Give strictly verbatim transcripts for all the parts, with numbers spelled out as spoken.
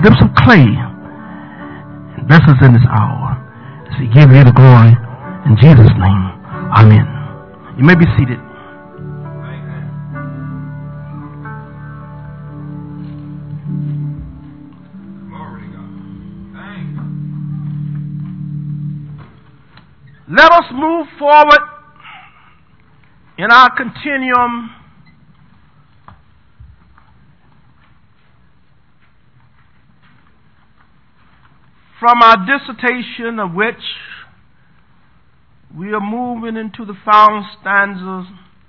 lips of clay and bless us in this hour as we give you the glory in Jesus' name. Amen. You may be seated. Let us move forward in our continuum from our dissertation, of which we are moving into the final stanzas.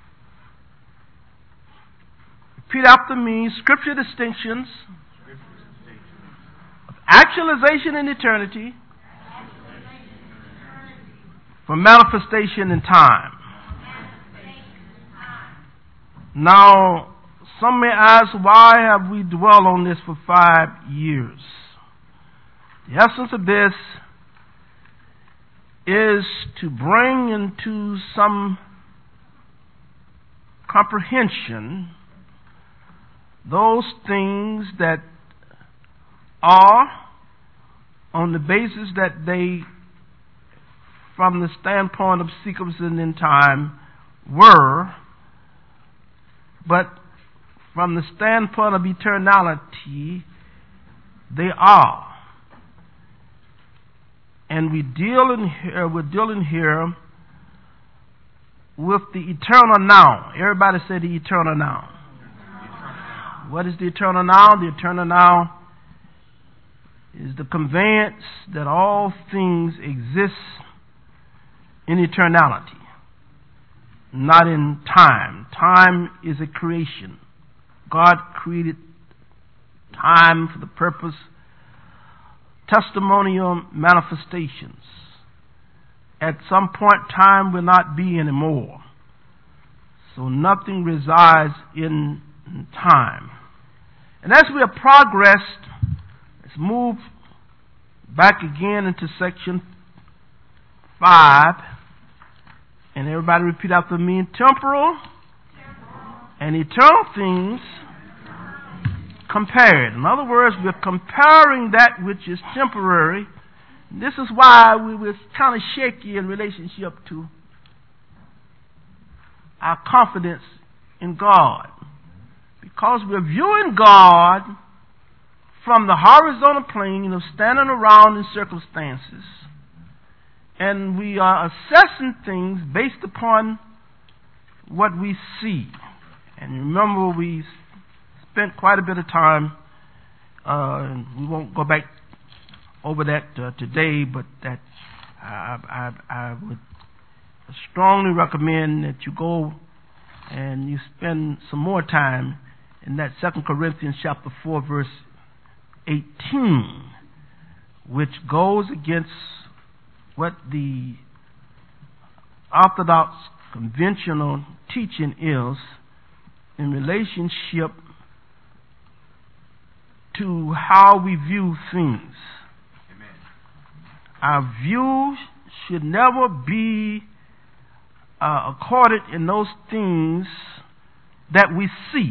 Repeat after me. Scripture distinctions of actualization in eternity for manifestation in time. Now, some may ask, why have we dwelled on this for five years? The essence of this is to bring into some comprehension those things that are on the basis that they, from the standpoint of sequencing in time, were, but from the standpoint of eternality, they are. And we deal in here, we're dealing here with the eternal now. Everybody say the eternal now. Eternal. What is the eternal now? The eternal now is the conveyance that all things exist in eternality, not in time. Time is a creation. God created time for the purpose testimonial manifestations. At some point, time will not be anymore. So nothing resides in time. And as we have progressed, let's move back again into section five. And everybody repeat after me. Temporal, temporal. And eternal things compared. In other words, we're comparing that which is temporary. This is why we were kind of shaky in relationship to our confidence in God. Because we're viewing God from the horizontal plane of standing around in circumstances. And we are assessing things based upon what we see. And remember, we spent quite a bit of time, uh, and we won't go back over that uh, today, but that I, I, I would strongly recommend that you go and you spend some more time in that Second Corinthians chapter four, verse eighteen, which goes against what the Orthodox conventional teaching is in relationship to how we view things. Amen. Our view should never be uh, accorded in those things that we see,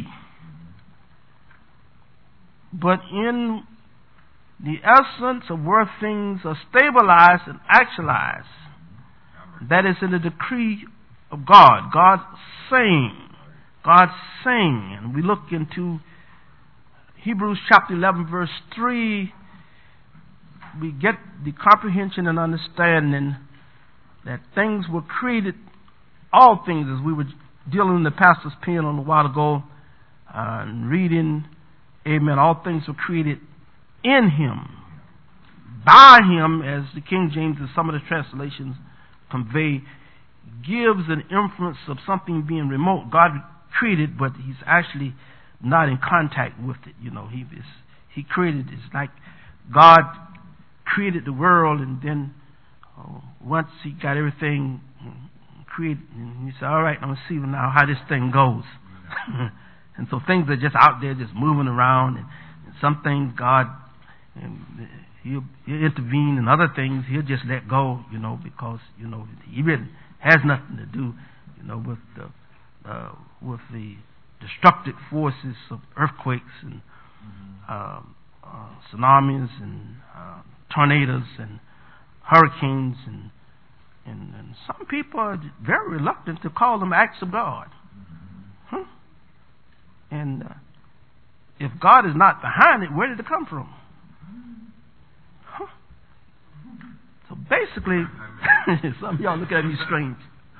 but in the essence of where things are stabilized and actualized. That is in the decree of God. God saying. God saying. And we look into Hebrews chapter eleven, verse three. We get the comprehension and understanding that things were created, all things, as we were dealing in the pastor's pen on a while ago, uh, and reading, amen, all things were created in Him, by Him, as the King James and some of the translations convey, gives an inference of something being remote. God created, but He's actually not in contact with it. You know, He is, He created. It's like God created the world, and then uh, once He got everything created, and He said, "All right, I'm gonna see now how this thing goes." And so things are just out there, just moving around, and, and some things God. And he'll, he'll intervene, and other things He'll just let go, you know, because, you know, He really has nothing to do, you know, with the uh, with the destructive forces of earthquakes and mm-hmm. um, uh, tsunamis and uh, tornadoes and hurricanes, and, and and some people are very reluctant to call them acts of God. Huh? And uh, if God is not behind it, where did it come from? Huh? So basically, some of y'all look at me strange.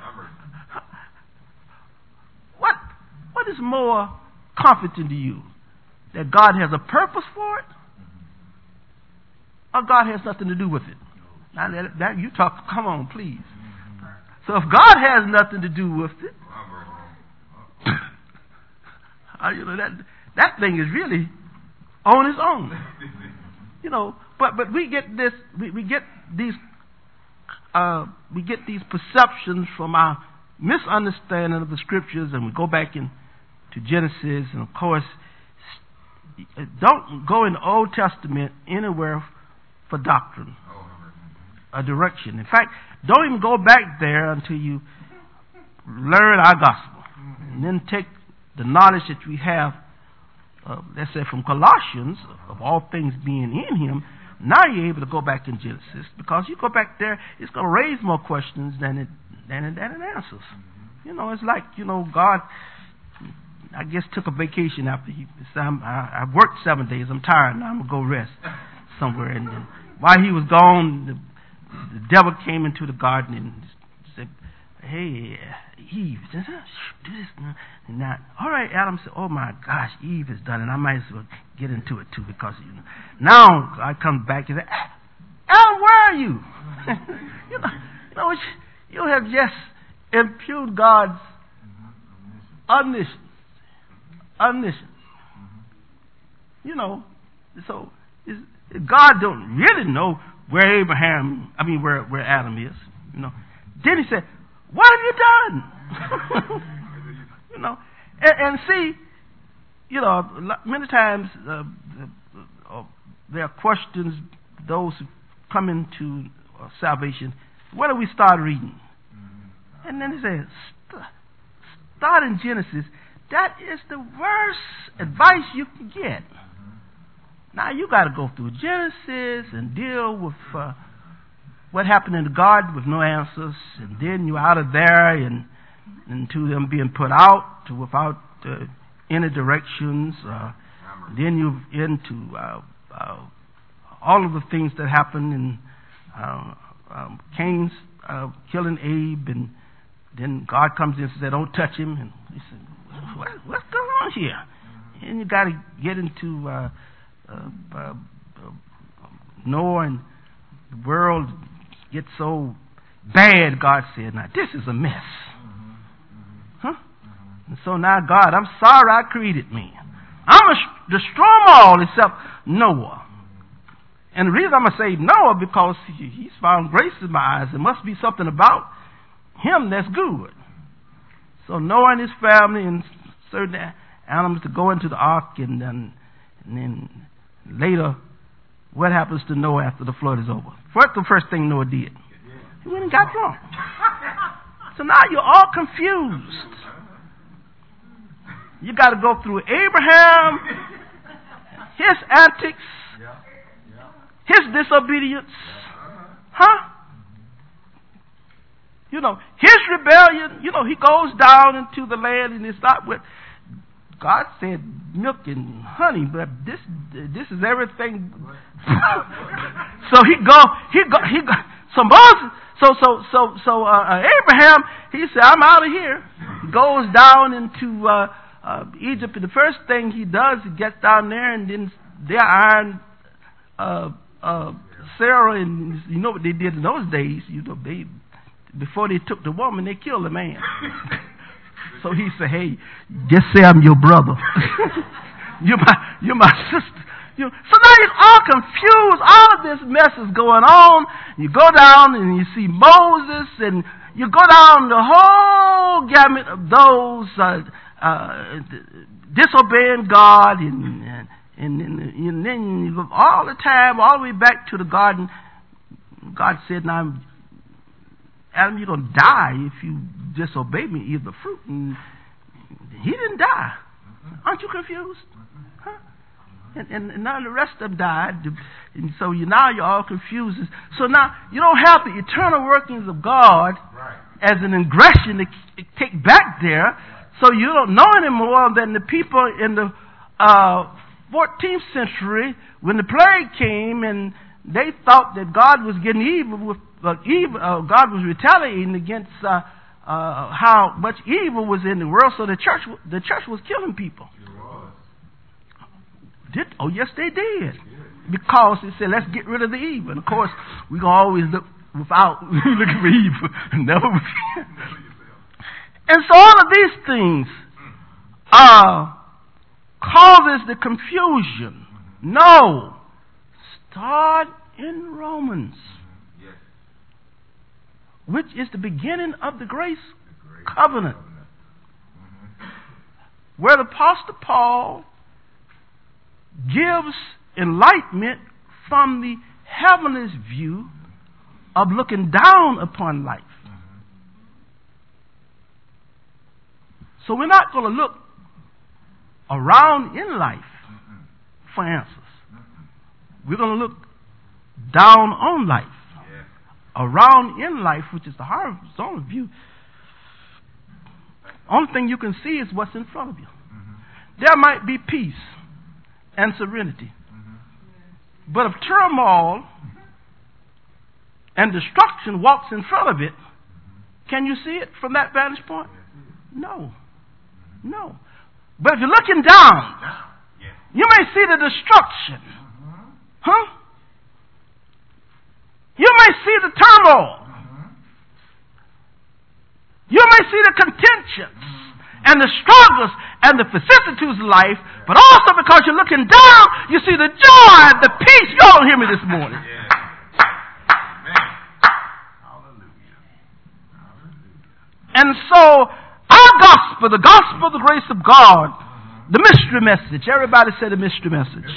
What what is more comforting to you? That God has a purpose for it? Or God has nothing to do with it? Now that, that you talk, come on, please. So if God has nothing to do with it, uh, you know that that thing is really on its own. You know, but but we get this, we, we get these, uh, we get these perceptions from our misunderstanding of the scriptures, and we go back into Genesis, and of course, don't go in the Old Testament anywhere for doctrine, a direction. In fact, don't even go back there until you learn our gospel, and then take the knowledge that we have, uh, let's say from Colossians, of all things being in Him. Now you're able to go back in Genesis, because you go back there, it's going to raise more questions than it than it, than it answers. You know, it's like, you know, God, I guess, took a vacation after He said, I'm, I, I've worked seven days. I'm tired now. I'm going to go rest somewhere. And then while He was gone, the, the devil came into the garden and said, hey, Eve, do this. And now, all right, Adam said, oh my gosh, Eve has done it. I might as well get into it too, because you know, now I come back and say, Adam, where are you? you know, you know, you have just impugned God's omniscience. Omniscience. You know, so is, God don't really know where Abraham, I mean, where, where Adam is. You know, then He said, what have you done? You know, and, and see, you know, many times uh, uh, there are questions, those who come into uh, salvation, where do we start reading? And then He says, start in Genesis. That is the worst advice you can get. Now you got to go through Genesis and deal with uh, what happened in the garden with no answers, and then you're out of there and into them being put out to without uh, any directions. Uh, then you're into uh, uh, all of the things that happened in uh, um, Cain's uh, killing Abe, and then God comes in and says, "Don't touch him." And He said, what, "What's going on here?" And you got to get into uh, uh, uh, uh, Noah, and the world gets so bad. God said, "Now this is a mess." Huh? And so now, God, I'm sorry I created man. I'm going to destroy them all except Noah. And the reason I'm going to say Noah, because he, he's found grace in my eyes. There must be something about him that's good. So Noah and his family and certain animals to go into the ark, and then, and then later, what happens to Noah after the flood is over? What's the first thing Noah did? He went and got drunk. So now you're all confused. You got to go through Abraham, his antics, his disobedience, huh? You know, his rebellion. You know, he goes down into the land, and it's not what God said, milk and honey, but this this is everything. So he go, he go, he go. So Moses, so so so so uh, Abraham, he said, "I'm out of here." He goes down into uh, uh, Egypt, and the first thing he does, he gets down there, and then they iron uh, uh, Sarah, and you know what they did in those days. You know, they before they took the woman, they killed the man. So he said, "Hey, just say I'm your brother. you're my you're my sister." You, so now you're all confused. All of this mess is going on. You go down and you see Moses, and you go down the whole gamut of those uh, uh, disobeying God, and, and, and, and then you go all the time, all the way back to the garden. God said, "Now, Adam, you're going to die if you disobey me, eat the fruit." And he didn't die. Aren't you confused? Huh? And, and, and now the rest of them died. And so you now you're all confused. So now you don't have the eternal workings of God right. as an ingression to take back there. Right. So you don't know any more than the people in the uh, fourteenth century when the plague came and they thought that God was getting evil with uh, evil. Uh, God was retaliating against uh, uh, how much evil was in the world. So the church, the church was killing people. Did oh yes they did, because it said let's get rid of the evil. And of course we gonna always look without looking for evil, never. And so all of these things uh, causes the confusion. No, start in Romans, which is the beginning of the grace covenant, where the Apostle Paul gives enlightenment from the heavenly view of looking down upon life. So we're not going to look around in life for answers. We're going to look down on life. Around in life, which is the horizontal view, only thing you can see is what's in front of you. There might be peace and serenity. Mm-hmm. But if turmoil and destruction walks in front of it, can you see it from that vantage point? No. No. But if you're looking down, you may see the destruction. Huh? You may see the turmoil. You may see the contentions and the struggles and the vicissitudes of life, but also because you're looking down, you see the joy, the peace. You all hear me this morning. Yeah. Hallelujah. And so, our gospel, the gospel of the grace of God, the mystery message, everybody say the mystery message,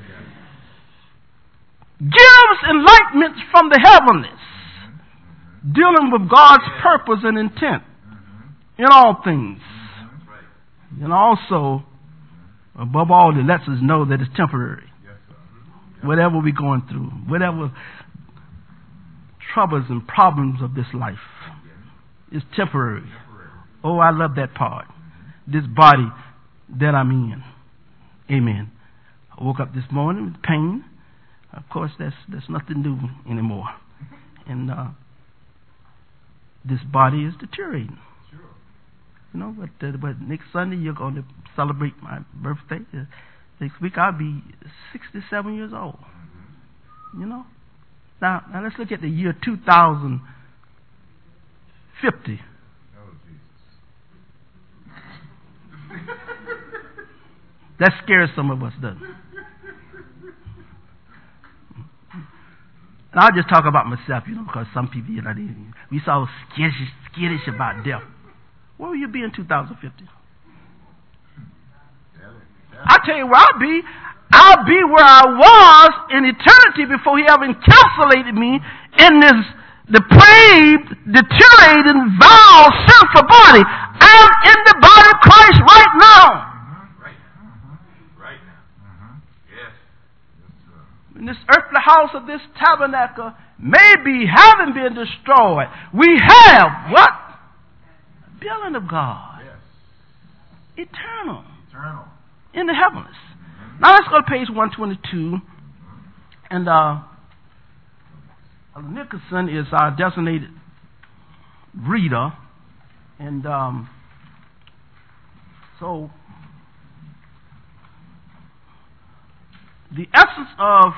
gives enlightenment from the heavens, dealing with God's purpose and intent in all things. And also, above all, it lets us know that it's temporary. Yes, yes. Whatever we're going through, whatever troubles and problems of this life is temporary. temporary. Oh, I love that part. This body that I'm in. Amen. I woke up this morning with pain. Of course, that's, that's nothing new anymore. And uh, this body is deteriorating. You know, but, uh, but next Sunday you're going to celebrate my birthday. Uh, next week I'll be sixty-seven years old. You know? Now, now let's look at the year two thousand fifty. Oh, Jesus. That scares some of us, doesn't it? And I'll just talk about myself, you know, because some people, you know, they, we so skittish, skittish about death. Where will you be in two thousand fifty? I tell you where I'll be. I'll be where I was in eternity before He ever encapsulated me in this depraved, deteriorating, vile, sinful body. I'm in the body of Christ right now. Mm-hmm. Right. Mm-hmm. Right now. Mm-hmm. Yes. Yes, in this earthly house of this tabernacle, maybe having been destroyed, we have what? Building of God. Yes. Eternal. Eternal. In the heavens. Mm-hmm. Now let's go to page one twenty-two. And uh, Nicholson is our designated reader. And um, so the essence of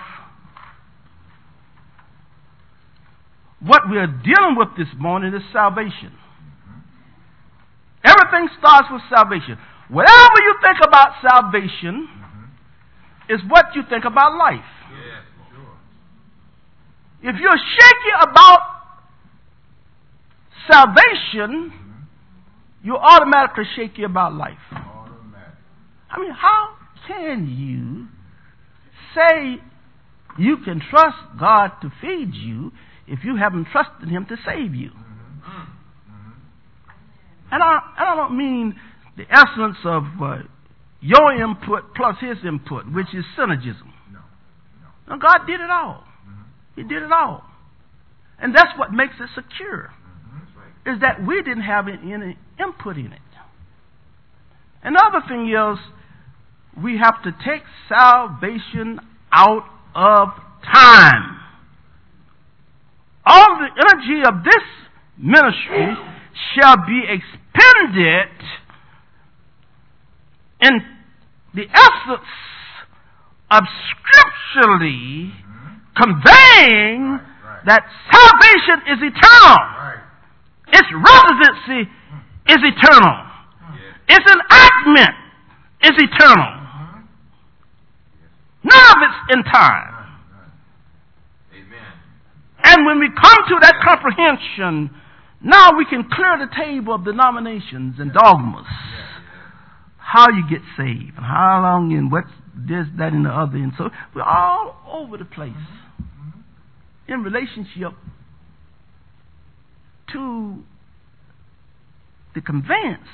what we are dealing with this morning is salvation. Everything starts with salvation. Whatever you think about salvation mm-hmm. is what you think about life. Yeah, sure. If you're shaky about salvation, mm-hmm. you're automatically shaky about life. Automatic. I mean, how can you say you can trust God to feed you if you haven't trusted Him to save you? And I, and I don't mean the essence of uh, your input plus his input, which is synergism. No. No. Now, God did it all. Mm-hmm. He did it all. And that's what makes it secure, mm-hmm. right. is that we didn't have any input in it. Another thing is, we have to take salvation out of time. All the energy of this ministry shall be expended in the essence of scripturally mm-hmm. conveying right, right. that salvation is eternal. Right. Its residency is eternal. Yeah. Its enactment is eternal. Mm-hmm. None of it's in time. And when we come to that comprehension, now we can clear the table of denominations and dogmas. How you get saved, and how long, and what's this, that, and the other. And so we're all over the place in relationship to the conveyance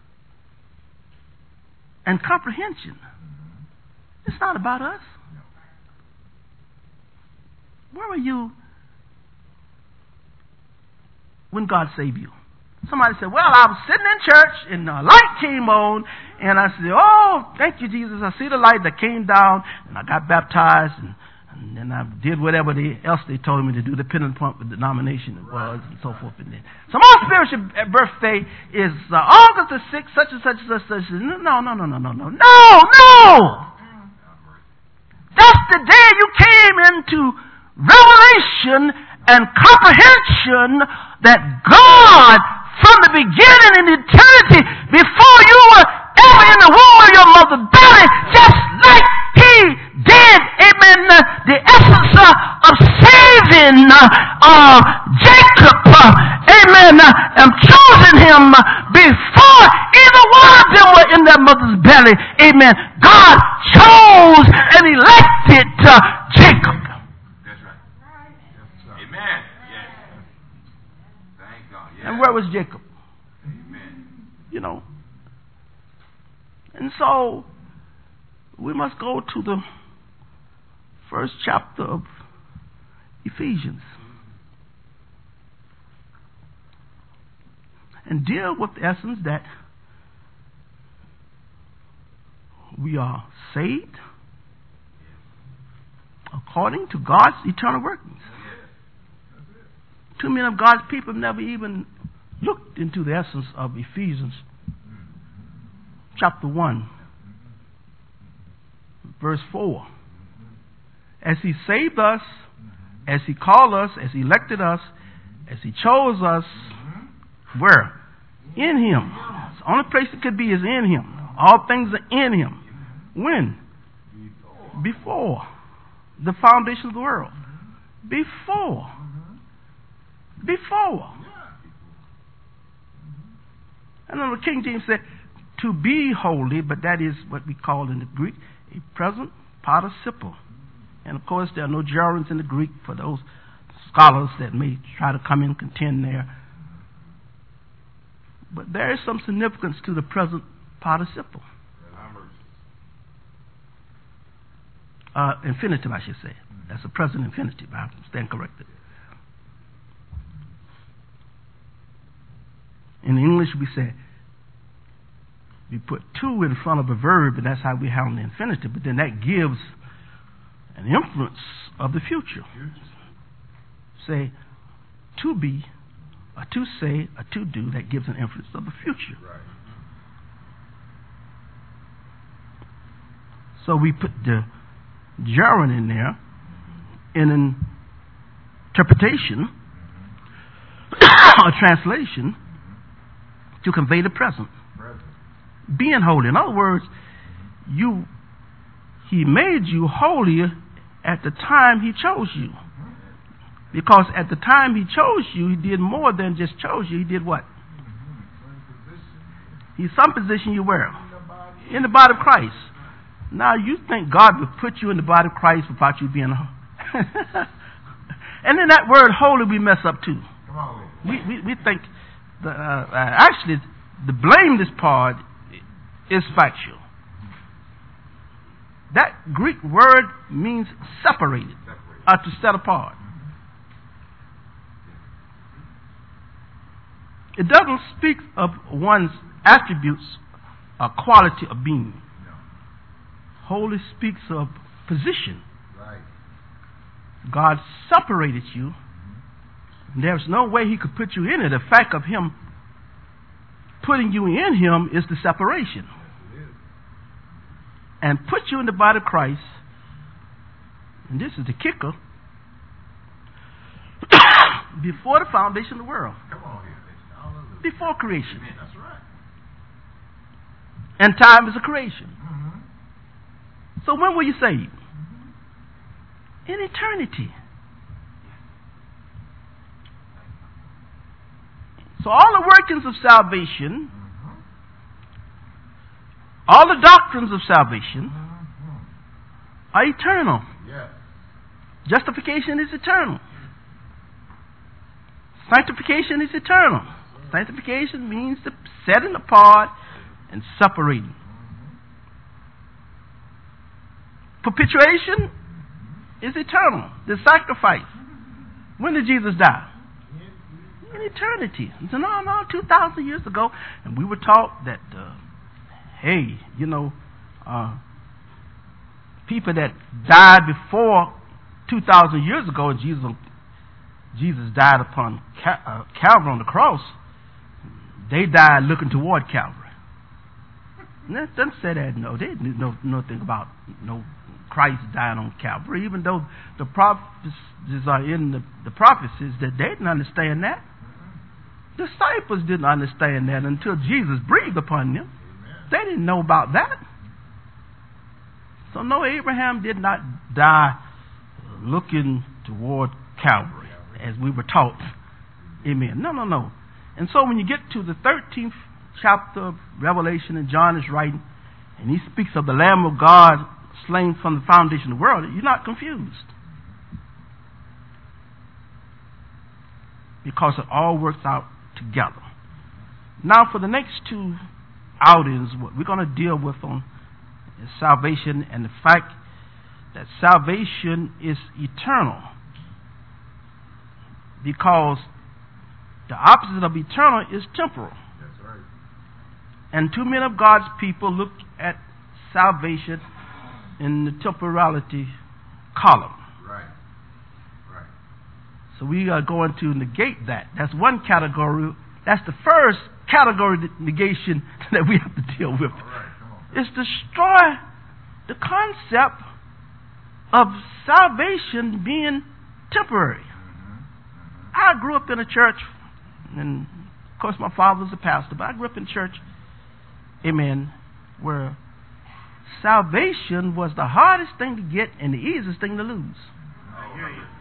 and comprehension. It's not about us. Where were you when God saved you? Somebody said, well, I was sitting in church and the light came on, and I said, oh, thank you, Jesus. I see the light that came down, and I got baptized, and, and then I did whatever they, else they told me to do, depending upon what denomination it was, and so forth. And then, so my spiritual birthday is uh, August the sixth, such and such and such and such. No, no, no, no, no, no, no, no! That's the day you came into revelation and comprehension that God, from the beginning in eternity, before you were ever in the womb of your mother's belly, just like He did, amen, the essence uh, of saving uh, Jacob, uh, amen, uh, and choosing him before either one of them were in their mother's belly, amen. God chose and elected uh, Jacob. And where was Jacob? Amen. You know. And so, we must go to the first chapter of Ephesians and deal with the essence that we are saved according to God's eternal workings. Too many of God's people never even looked into the essence of Ephesians chapter one, verse four. As He saved us, as He called us, as He elected us, as He chose us, where? In Him. The only place it could be is in Him. All things are in Him. When? Before the foundation of the world. Before. Before. And then the King James said, to be holy, but that is what we call in the Greek a present participle. And of course, there are no gerunds in the Greek for those scholars that may try to come in and contend there. But there is some significance to the present participle. Uh, infinitive, I should say. That's a present infinitive. I stand corrected. In English, we say, we put to in front of a verb, and that's how we handle the infinitive. But then that gives an inference of the future. Say, to be, or to say, or to do, that gives an inference of the future. Right. So we put the gerund in there in an interpretation or translation to convey the present. present. Being holy. In other words, you He made you holy at the time He chose you. Because at the time He chose you, He did more than just chose you. He did what? He's some position you wear. In the body of Christ. Now you think God would put you in the body of Christ without you being holy. And then that word holy we mess up too. We, we, we think The, uh, uh, actually, the blameless part is factual. That Greek word means separated, or to set apart. It doesn't speak of one's attributes or quality of being. Holy speaks of position. God separated you. There's no way he could put you in it. The fact of him putting you in him is the separation. And put you in the body of Christ, and this is the kicker, before the foundation of the world. Before creation. That's right. And time is a creation. Mm-hmm. So when were you saved? Mm-hmm. In eternity. So all the workings of salvation, Mm-hmm. all the doctrines of salvation Mm-hmm. are eternal. Yes. Justification is eternal. Sanctification is eternal. Sanctification means the setting apart and separating. Mm-hmm. Perpetuation is eternal. The sacrifice. When did Jesus die? In eternity. So no, no, two thousand years ago. And we were taught that, uh, hey, you know, uh, people that died before two thousand years ago, and Jesus, Jesus died upon Cal- uh, Calvary on the cross, they died looking toward Calvary. And that doesn't say that, no. They didn't know nothing about no Christ dying on Calvary, even though the prophecies are in the, the prophecies, that they didn't understand that. Disciples didn't understand that until Jesus breathed upon them. Amen. They didn't know about that. So no, Abraham did not die looking toward Calvary, as we were taught. Amen. No, no, no. And so when you get to the thirteenth chapter of Revelation, and John is writing, and he speaks of the Lamb of God slain from the foundation of the world, you're not confused. Because it all works out together. Now for the next two outings, what we're going to deal with on is salvation, and the fact that salvation is eternal. Because the opposite of eternal is temporal. That's right. And too many of God's people look at salvation in the temporality column. Right. Right. So we are going to negate that. That's one category. That's the first category of negation that we have to deal with. All right, come on. It's destroy the concept of salvation being temporary. Mm-hmm. Mm-hmm. I grew up in a church, and of course my father was a pastor, but I grew up in church, amen, where salvation was the hardest thing to get and the easiest thing to lose. I hear you.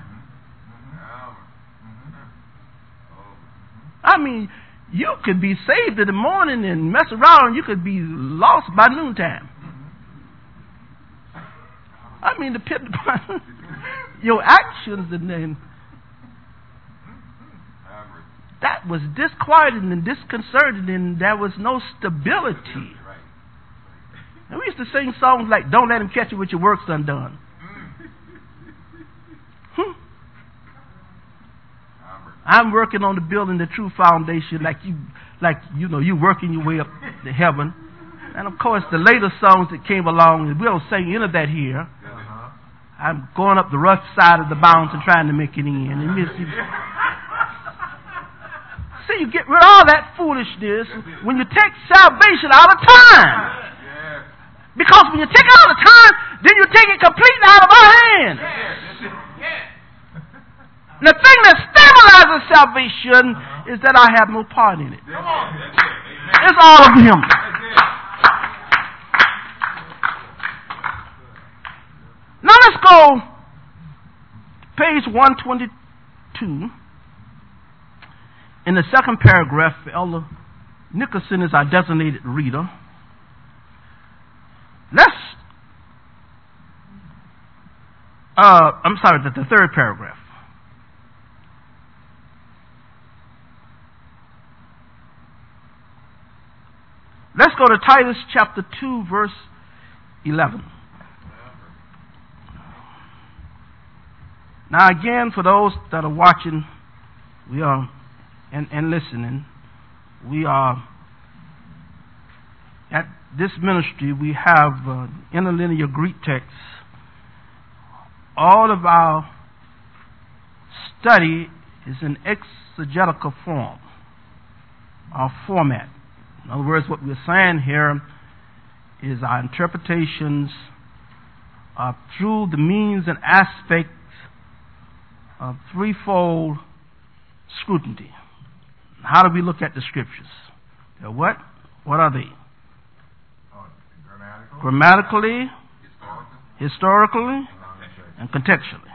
I mean, you could be saved in the morning and mess around, and you could be lost by noontime. I mean, the pit, your actions, and then that was disquieting and disconcerting, and there was no stability. And we used to sing songs like, "Don't let him catch you with your works undone." Hmm. I'm working on the building the true foundation, like you, like you know, you working your way up to heaven. And of course, the later songs that came along, we don't sing any of that here. Uh-huh. I'm going up the rough side of the bounds and trying to make it in. And miss you. See, you get rid of all that foolishness when you take salvation out of time. Yes. Because when you take it out of time, then you take it completely out of our hands. Yes. Yes. The thing that stabilizes salvation uh-huh. is that I have no part in it. Come on. That's it. It's all of Him. That's it. Now let's go page one twenty-two. In the second paragraph, Elder Nicholson is our designated reader. Let's, uh, I'm sorry, the, the third paragraph. Let's go to Titus chapter two, verse eleven. Now again, for those that are watching, we are and, and listening, we are at this ministry. We have uh, interlinear Greek texts. All of our study is in exegetical form, our format. In other words, what we're saying here is our interpretations uh, through the means and aspects of threefold scrutiny. How do we look at the scriptures? They're what? What are they? Uh, grammatical. Grammatically, Historical. historically, and contextually.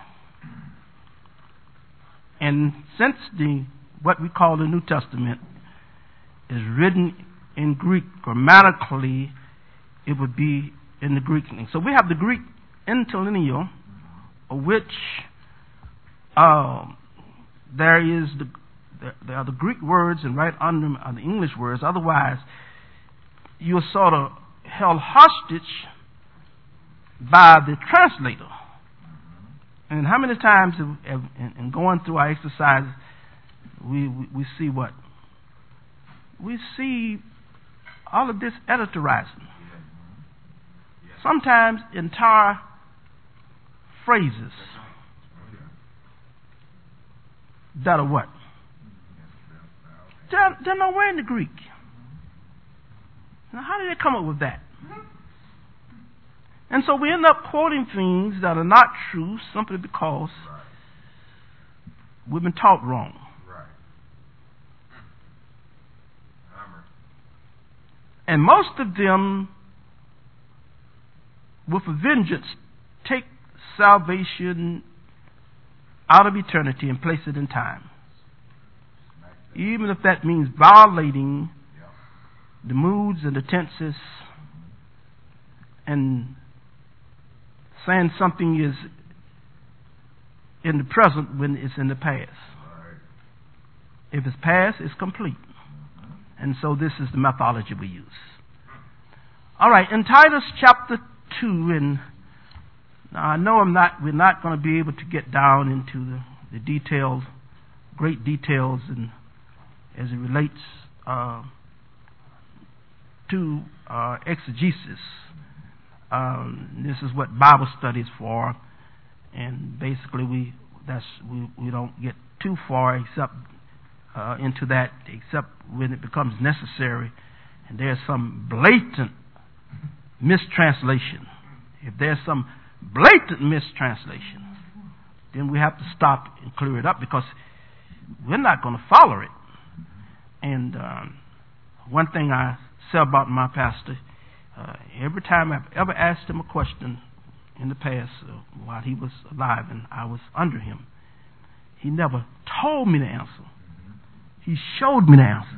And since the what we call the New Testament is written in Greek, grammatically, it would be in the Greek. So we have the Greek interlinear, of which uh, there is the there are the Greek words, and right under them are the English words. Otherwise, you're sort of held hostage by the translator. And how many times have, have, in, in going through our exercises, we, we we see what? We see all of this editorizing. Sometimes entire phrases that are what? They're, they're nowhere in the Greek. Now, how did they come up with that? And so we end up quoting things that are not true simply because we've been taught wrong. And most of them, with a vengeance, take salvation out of eternity and place it in time. Even if that means violating the moods and the tenses and saying something is in the present when it's in the past. If it's past, it's complete. And so this is the methodology we use. All right, in Titus chapter two, and now I know I'm not, we're not going to be able to get down into the, the details, great details, and as it relates uh, to uh, exegesis. Um, this is what Bible study is for, and basically we that's we, we don't get too far except uh, into that, except when it becomes necessary, and there's some blatant mistranslation. If there's some blatant mistranslation, then we have to stop and clear it up because we're not going to follow it. And um, one thing I say about my pastor, uh, every time I've ever asked him a question in the past uh, while he was alive and I was under him, he never told me the answer. He showed me the answer.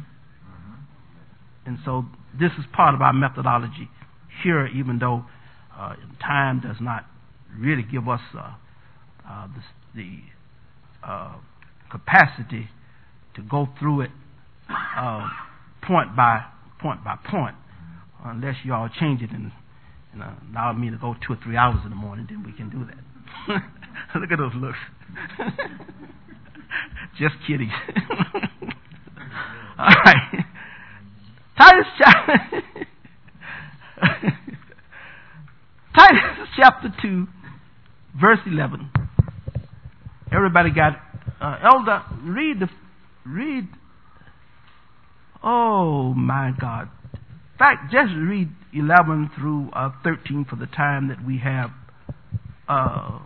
And so this is part of our methodology here, even though uh, time does not really give us uh, uh, the, the uh, capacity to go through it uh, point by point by point, unless you all change it and, and uh, allow me to go two or three hours in the morning, then we can do that. Look at those looks. Just kidding. All right. Titus chapter Titus chapter two, verse eleven. Everybody got uh, Elder, read the read. Oh my God! In fact, just read eleven through uh, thirteen for the time that we have. Uh,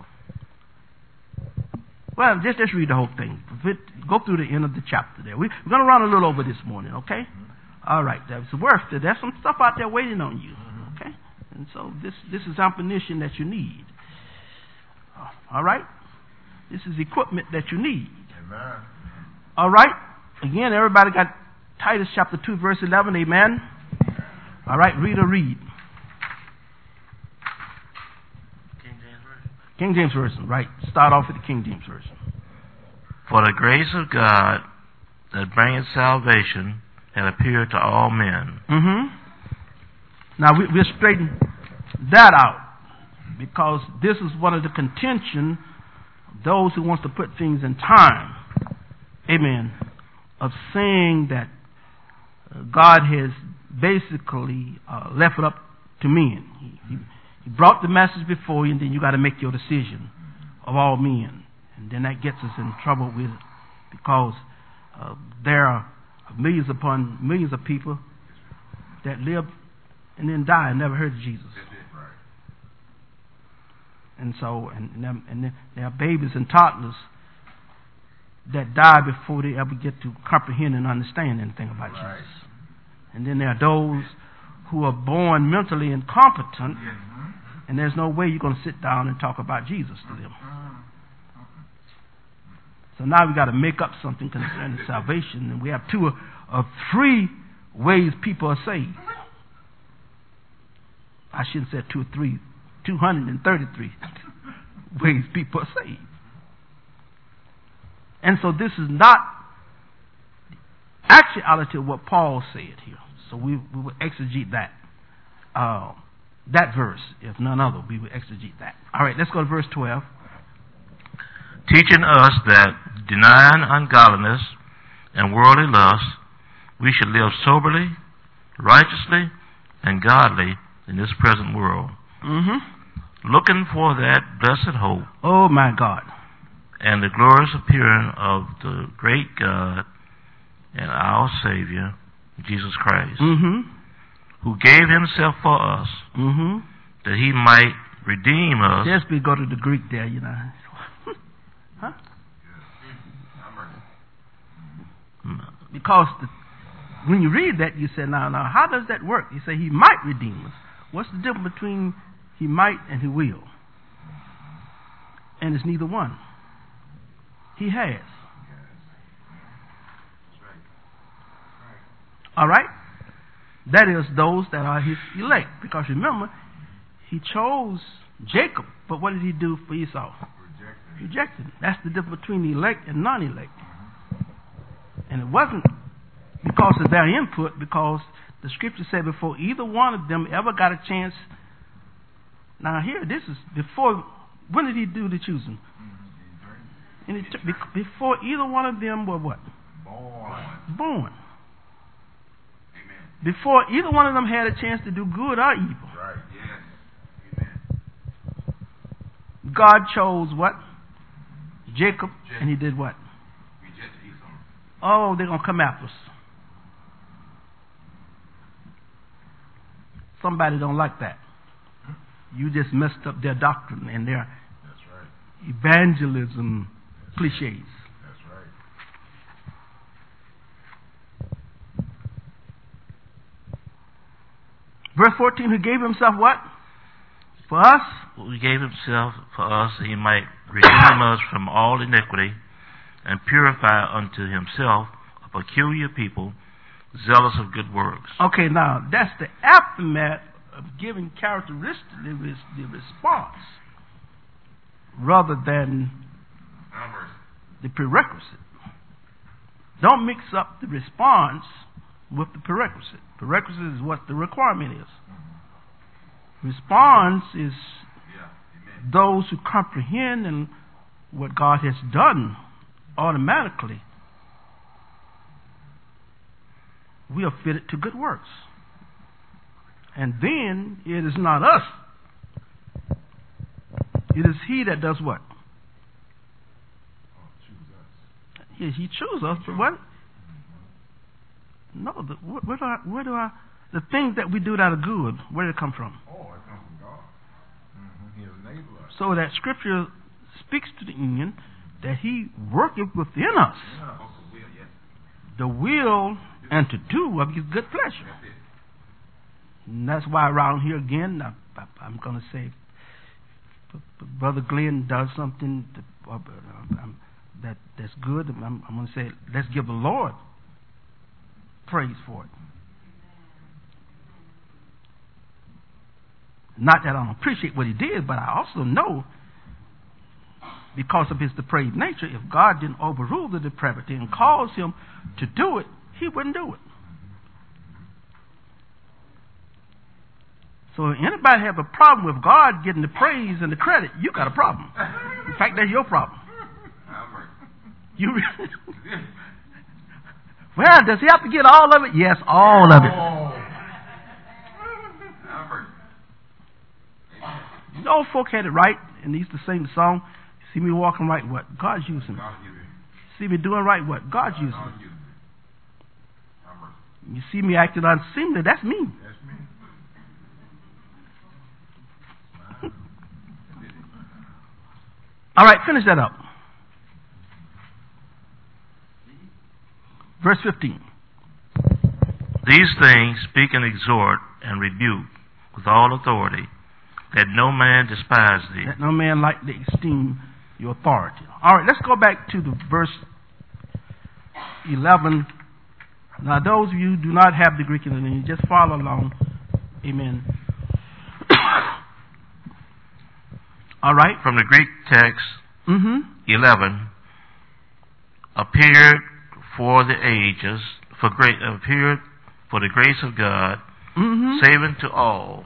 well, just just read the whole thing. Go through the end of the chapter there. We, we're going to run a little over this morning, okay? All right, that's worth it. There's some stuff out there waiting on you, okay? And so this this is ammunition that you need. All right? This is equipment that you need. Amen. All right? Again, everybody got Titus chapter two, verse eleven, amen? All right, read or read. King James Version. King James Version, right. Start off with the King James Version. For the grace of God that bringeth salvation had appeared to all men. Mm-hmm. Now, we, we'll straighten that out because this is one of the contention those who wants to put things in time, amen, of saying that uh, God has basically uh, left it up to men. He, he, he brought the message before you, and then you got to make your decision of all men. And then that gets us in trouble with it, because uh, there are millions upon millions of people that live and then die and never heard of Jesus. And so, and, and, there, and there are babies and toddlers that die before they ever get to comprehend and understand anything about right. Jesus. And then there are those who are born mentally incompetent, mm-hmm. and there's no way you're going to sit down and talk about Jesus to them. So now we got to make up something concerning salvation, and we have two or three ways people are saved. I shouldn't say two or three, two hundred thirty-three ways people are saved. And so this is not the actuality of what Paul said here. So we, we will exegete that. Uh, that verse, if none other, we will exegete that. All right, let's go to verse twelve. Teaching us that, denying ungodliness and worldly lust, we should live soberly, righteously, and godly in this present world. Mm-hmm. Looking for that blessed hope. Oh, my God. And the glorious appearing of the great God and our Savior, Jesus Christ, mm-hmm. who gave himself for us, mm-hmm. that he might redeem us. Yes, we go to the Greek there, you know. Huh? Because the, when you read that, you say, now, now, how does that work? You say, he might redeem us. What's the difference between he might and he will? And it's neither one. He has. All right? That is those that are his elect. Because remember, he chose Jacob, but what did he do for Esau? Rejected. That's the difference between the elect and non-elect. And it wasn't because of their input, because the scripture said before either one of them ever got a chance. Now here, this is before, when did he do the choosing? And it took, before either one of them were what? Born. Born. Amen. Before either one of them had a chance to do good or evil. Right, yes. Amen. God chose what? Jacob, Jacob. And he did what? Oh, they're going to come after us. Somebody don't like that. You just messed up their doctrine and their That's right. evangelism cliches. That's right. Verse fourteen, who gave himself what? For us? He gave himself for us that he might redeem us from all iniquity and purify unto himself a peculiar people, zealous of good works. Okay, now that's the aftermath of giving characteristic the, res, the response rather than Numbers. the prerequisite. Don't mix up the response with the prerequisite. Prerequisite is what the requirement is. Mm-hmm. Response is yeah. those who comprehend and what God has done automatically. We are fitted to good works. And then it is not us. It is he that does what? Oh, choose us. Yes, he chooses us, but what? No, the, where, where do I, where do I, the things that we do that are good, where did it come from? Oh, it comes from God. Mm-hmm. He has enabled us. So that scripture speaks to the union that he worketh within us. Yeah. The will and to do of his good pleasure. And that's why around here again, I, I, I'm going to say, Brother Glenn does something that, uh, that that's good. I'm, I'm going to say, let's give the Lord praise for it. Not that I don't appreciate what he did, but I also know, because of his depraved nature, if God didn't overrule the depravity and cause him to do it, he wouldn't do it. So if anybody have a problem with God getting the praise and the credit, you got a problem. In fact, that's your problem. You re- well, does he have to get all of it? Yes, all of it. You know, folk had it right, and they used to sing the song. See me walking right, what? God's using me. See me doing right, what? God's using me. You see me acting unseemly, that's me. That's me. All right, finish that up. Verse fifteen. These things speak and exhort and rebuke with all authority, that no man despise thee. That no man lightly esteem your authority. All right, let's go back to the verse eleven. Now, those of you who do not have the Greek in the name, just follow along. Amen. All right. From the Greek text, mm-hmm. eleven, appeared for the ages, for great, appeared for the grace of God, mm-hmm. saving to all.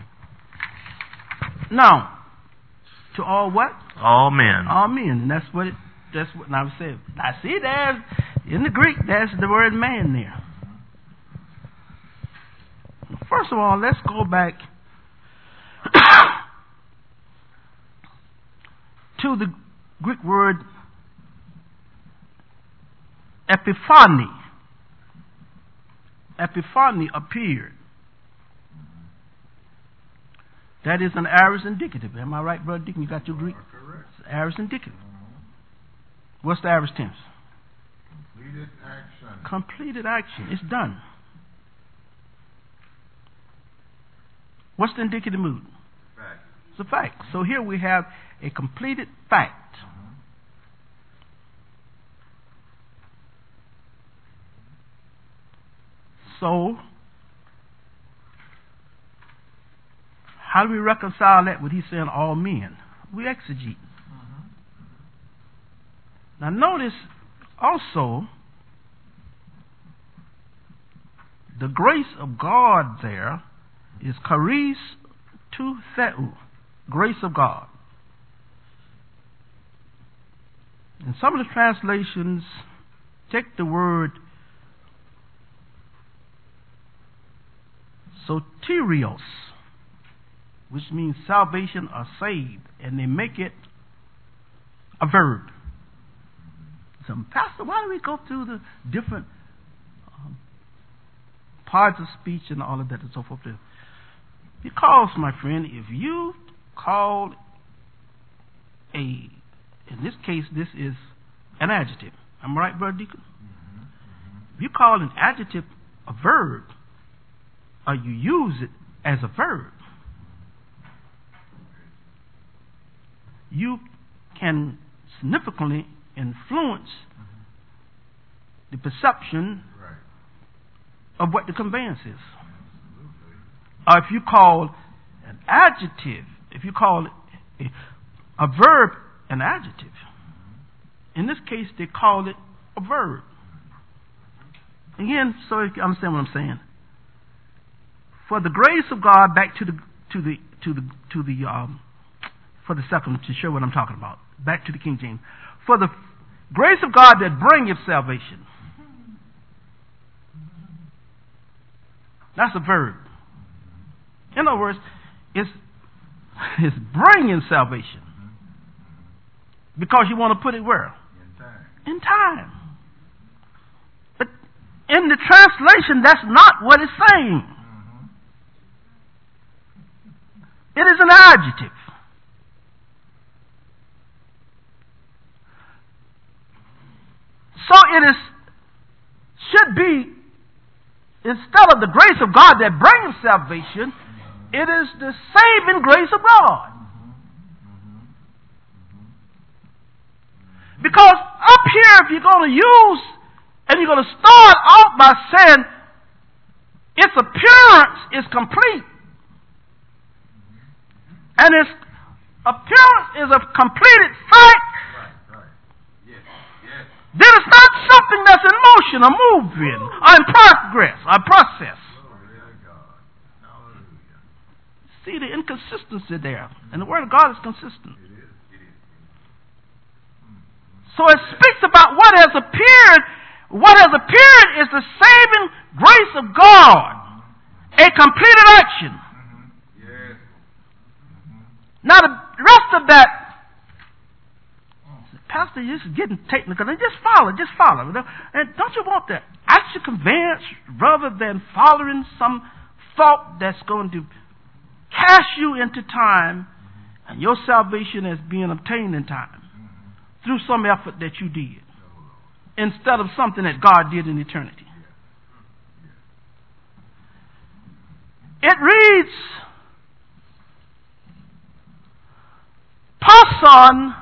Now, to all what? All men. All men. And that's what it, that's what I was saying. I see there's, in the Greek, there's the word man there. First of all, let's go back to the Greek word epiphany. Epiphany appeared. That is an aorist indicative. Am I right, Brother Deacon? You got your Greek? Correct. It's aorist indicative. What's the aorist tense? Completed action. Completed action. It's done. What's the indicative mood? Fact. It's a fact. So here we have a completed fact. Uh-huh. So, how do we reconcile that with he saying all men? We exegete. Uh-huh. Now notice also the grace of God there is charis tu theou, grace of God. And some of the translations take the word soterios, which means salvation or saved, and they make it a verb. So, Pastor, why do we go through the different um, parts of speech and all of that and so forth? Because, my friend, if you call a, in this case, this is an adjective. Am I right, Brother Deacon? Mm-hmm. Mm-hmm. If you call an adjective a verb, or you use it as a verb, you can significantly influence Mm-hmm. the perception Right. of what the conveyance is. Absolutely. Or if you call an adjective, if you call a, a verb an adjective, Mm-hmm. in this case they call it a verb. Again, so you understand what I'm saying. For the grace of God, back to the to the to the to the um, for the second to show what I'm talking about. Back to the King James. For the grace of God that bringeth salvation. That's a verb. In other words, it's it's bringing salvation. Because you want to put it where? In time. In time. But in the translation, that's not what it's saying. Mm-hmm. It is an adjective. So it is should be, instead of the grace of God that brings salvation, it is the saving grace of God. Because up here, if you're going to use, and you're going to start off by saying, its appearance is complete, and its appearance is a completed fact, Right, right. Yes, yes. then it's not something that's in motion or moving or in progress or process. Glory to God. Hallelujah. See the inconsistency there. And the Word of God is consistent. It is, it is. So it speaks about what has appeared. What has appeared is the saving grace of God. A completed action. Yes. Now the rest of that, Pastor, you're just getting technical. And just follow, just follow. And don't you want the actual conveyance rather than following some thought that's going to cast you into time and your salvation as being obtained in time through some effort that you did instead of something that God did in eternity. It reads, Parson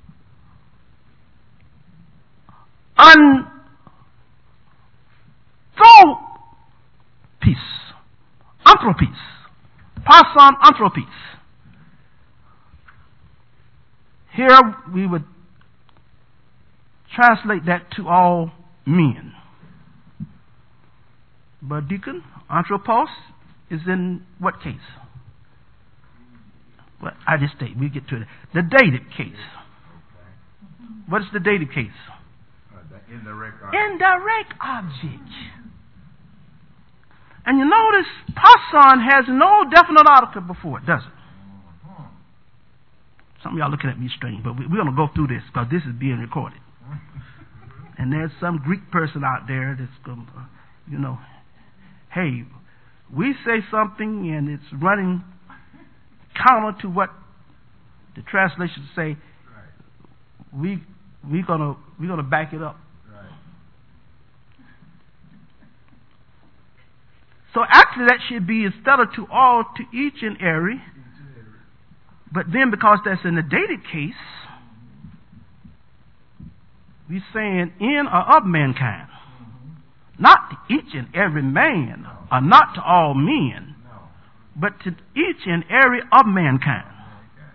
anthropis. Anthropis. Parson anthropis. Here we would translate that to all men. But deacon, anthropos is in what case? Well, I just state, we get to it. The dative case. What is the dative case? Uh, the indirect object. Indirect object. And you notice, parson has no definite article before it, does it? Uh-huh. Some of y'all looking at me strange, but we, we're going to go through this because this is being recorded. And there's some Greek person out there that's going to, you know, hey, we say something and it's running counter to what the translations say. Right. We we gonna we gonna back it up. Right. So actually, that should be instead of to all, to each and every. But then, because that's in the dated case, we're saying in or of mankind. Not to each and every man, No. or not to all men, No. but to each and every of mankind. Okay.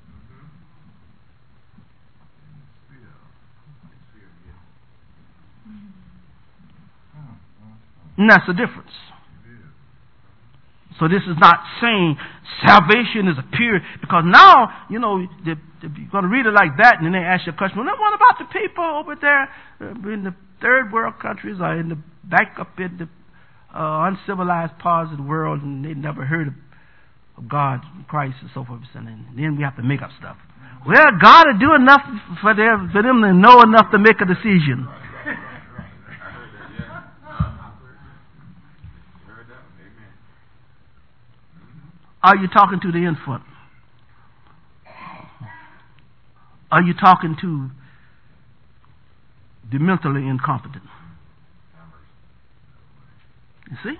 Mm-hmm. And that's the difference. So this is not saying salvation is a period, because now, you know, the, the, you're going to read it like that, and then they ask you a question, well, what about the people over there in the third world countries, or in the back up in the uh, uncivilized parts of the world, and they never heard of, of God, Christ, and so forth. And then we have to make up stuff. Well, God will do enough for them, for them to know enough to make a decision. Are you talking to the infant? Are you talking to the mentally incompetent? You see?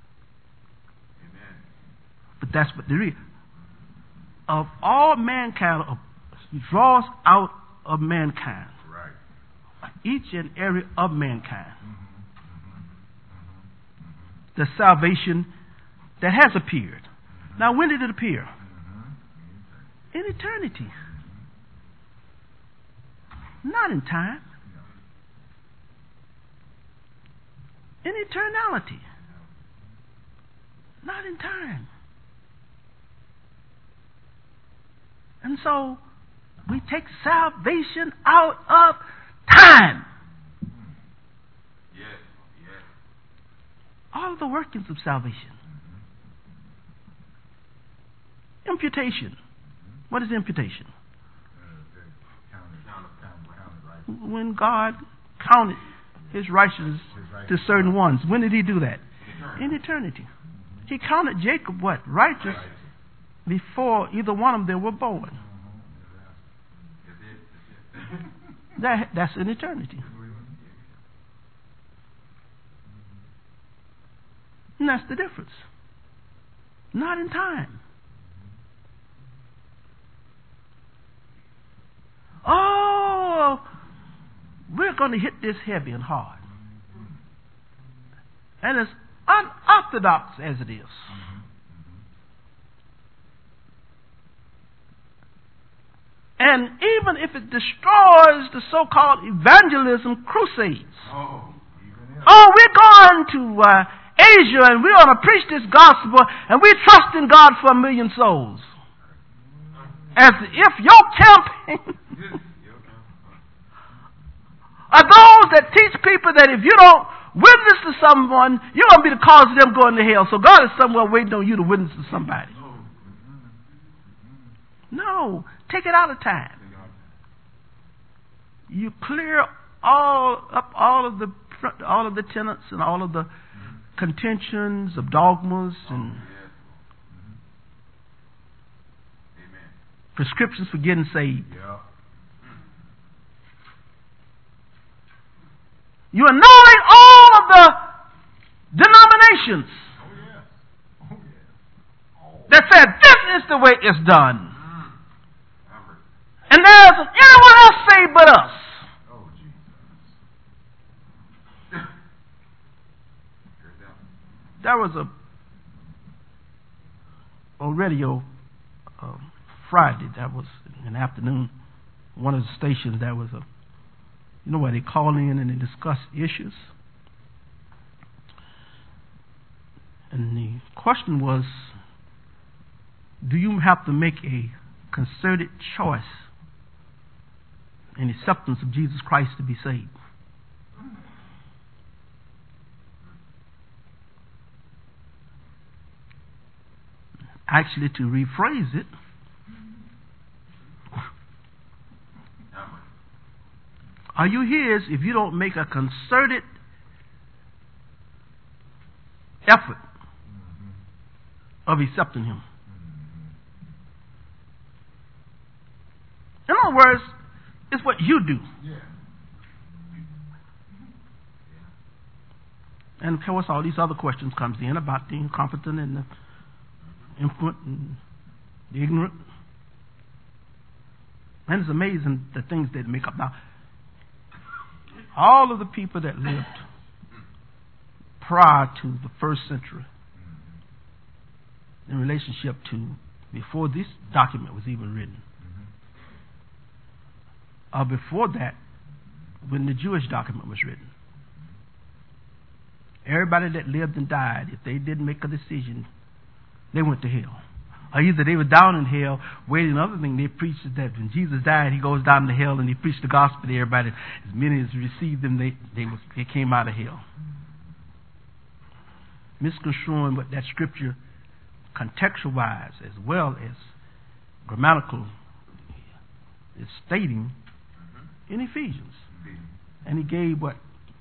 But that's what there is. Of all mankind, he draws out of mankind. Right. Each and every of mankind. The salvation that has appeared. Now, when did it appear? In eternity. Not in time. In eternality. Not in time. And so, we take salvation out of time. Yes. Yes. All the workings of salvation. Imputation. What is imputation? When God counted his righteousness to certain ones. When did he do that? In eternity. He counted Jacob what? Righteous before either one of them were born. That, that's in eternity. And that's the difference. Not in time. Oh, we're going to hit this heavy and hard. And as unorthodox as it is, and even if it destroys the so-called evangelism crusades, Oh, even if. oh, we're going to uh, Asia and we're going to preach this gospel and we trust in God for a million souls. As if your campaign that teach people that if you don't witness to someone, you're going to be the cause of them going to hell. So God is somewhere waiting on you to witness to somebody. No, take it out of time. You clear all up all of the all of the tenets and all of the contentions of dogmas and prescriptions for getting saved. You annihilate all of the denominations that said this is the way it's done. And there's anyone else saved but us. There was a, a radio uh, Friday, that was in the afternoon, one of the stations, that was a, you know where they call in and they discuss issues. And the question was, do you have to make a concerted choice in acceptance of Jesus Christ to be saved? Actually, to rephrase it, are you his if you don't make a concerted effort of accepting him? In other words, it's what you do. And of course, all these other questions comes in about the incompetent and the infant and the ignorant. And it's amazing the things they make up. Now, all of the people that lived prior to the first century in relationship to before this document was even written, or before that, when the Jewish document was written, everybody that lived and died, if they didn't make a decision, they went to hell. Or either they were down in hell waiting. Another thing they preached is that when Jesus died, he goes down to hell and he preached the gospel to everybody. As many as received him, they they, was, they came out of hell. Misconstruing what that scripture, contextual-wise as well as grammatical, is stating in Ephesians. And he gave what?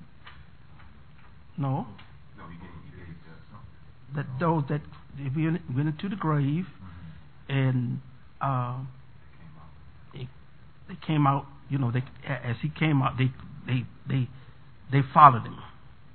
No. No, he gave, he gave uh, that those that they went, went into the grave and uh, they, they came out. You know, they as he came out, they they they they followed him.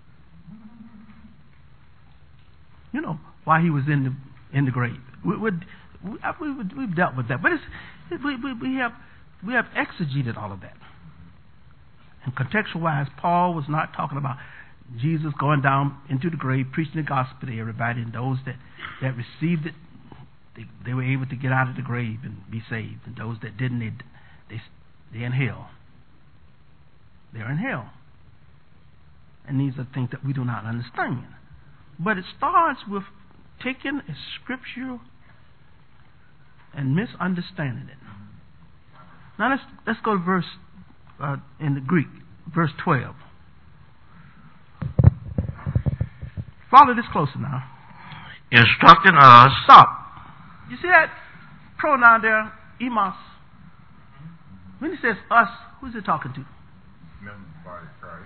You know, while he was in the in the grave. We would we, we, we've dealt with that, but it's we, we we have we have exegeted all of that. And contextual-wise, Paul was not talking about Jesus going down into the grave, preaching the gospel to everybody, and those that, that received it, they, they were able to get out of the grave and be saved. And those that didn't, they, they, they're in hell. They're in hell. And these are things that we do not understand. But it starts with taking a scripture and misunderstanding it. Now let's let's go to verse uh, in the Greek, verse twelve. Follow this closer now. Instructing us. Stop. You see that pronoun there, emos? When he says us, who's he talking to? members of the body of Christ.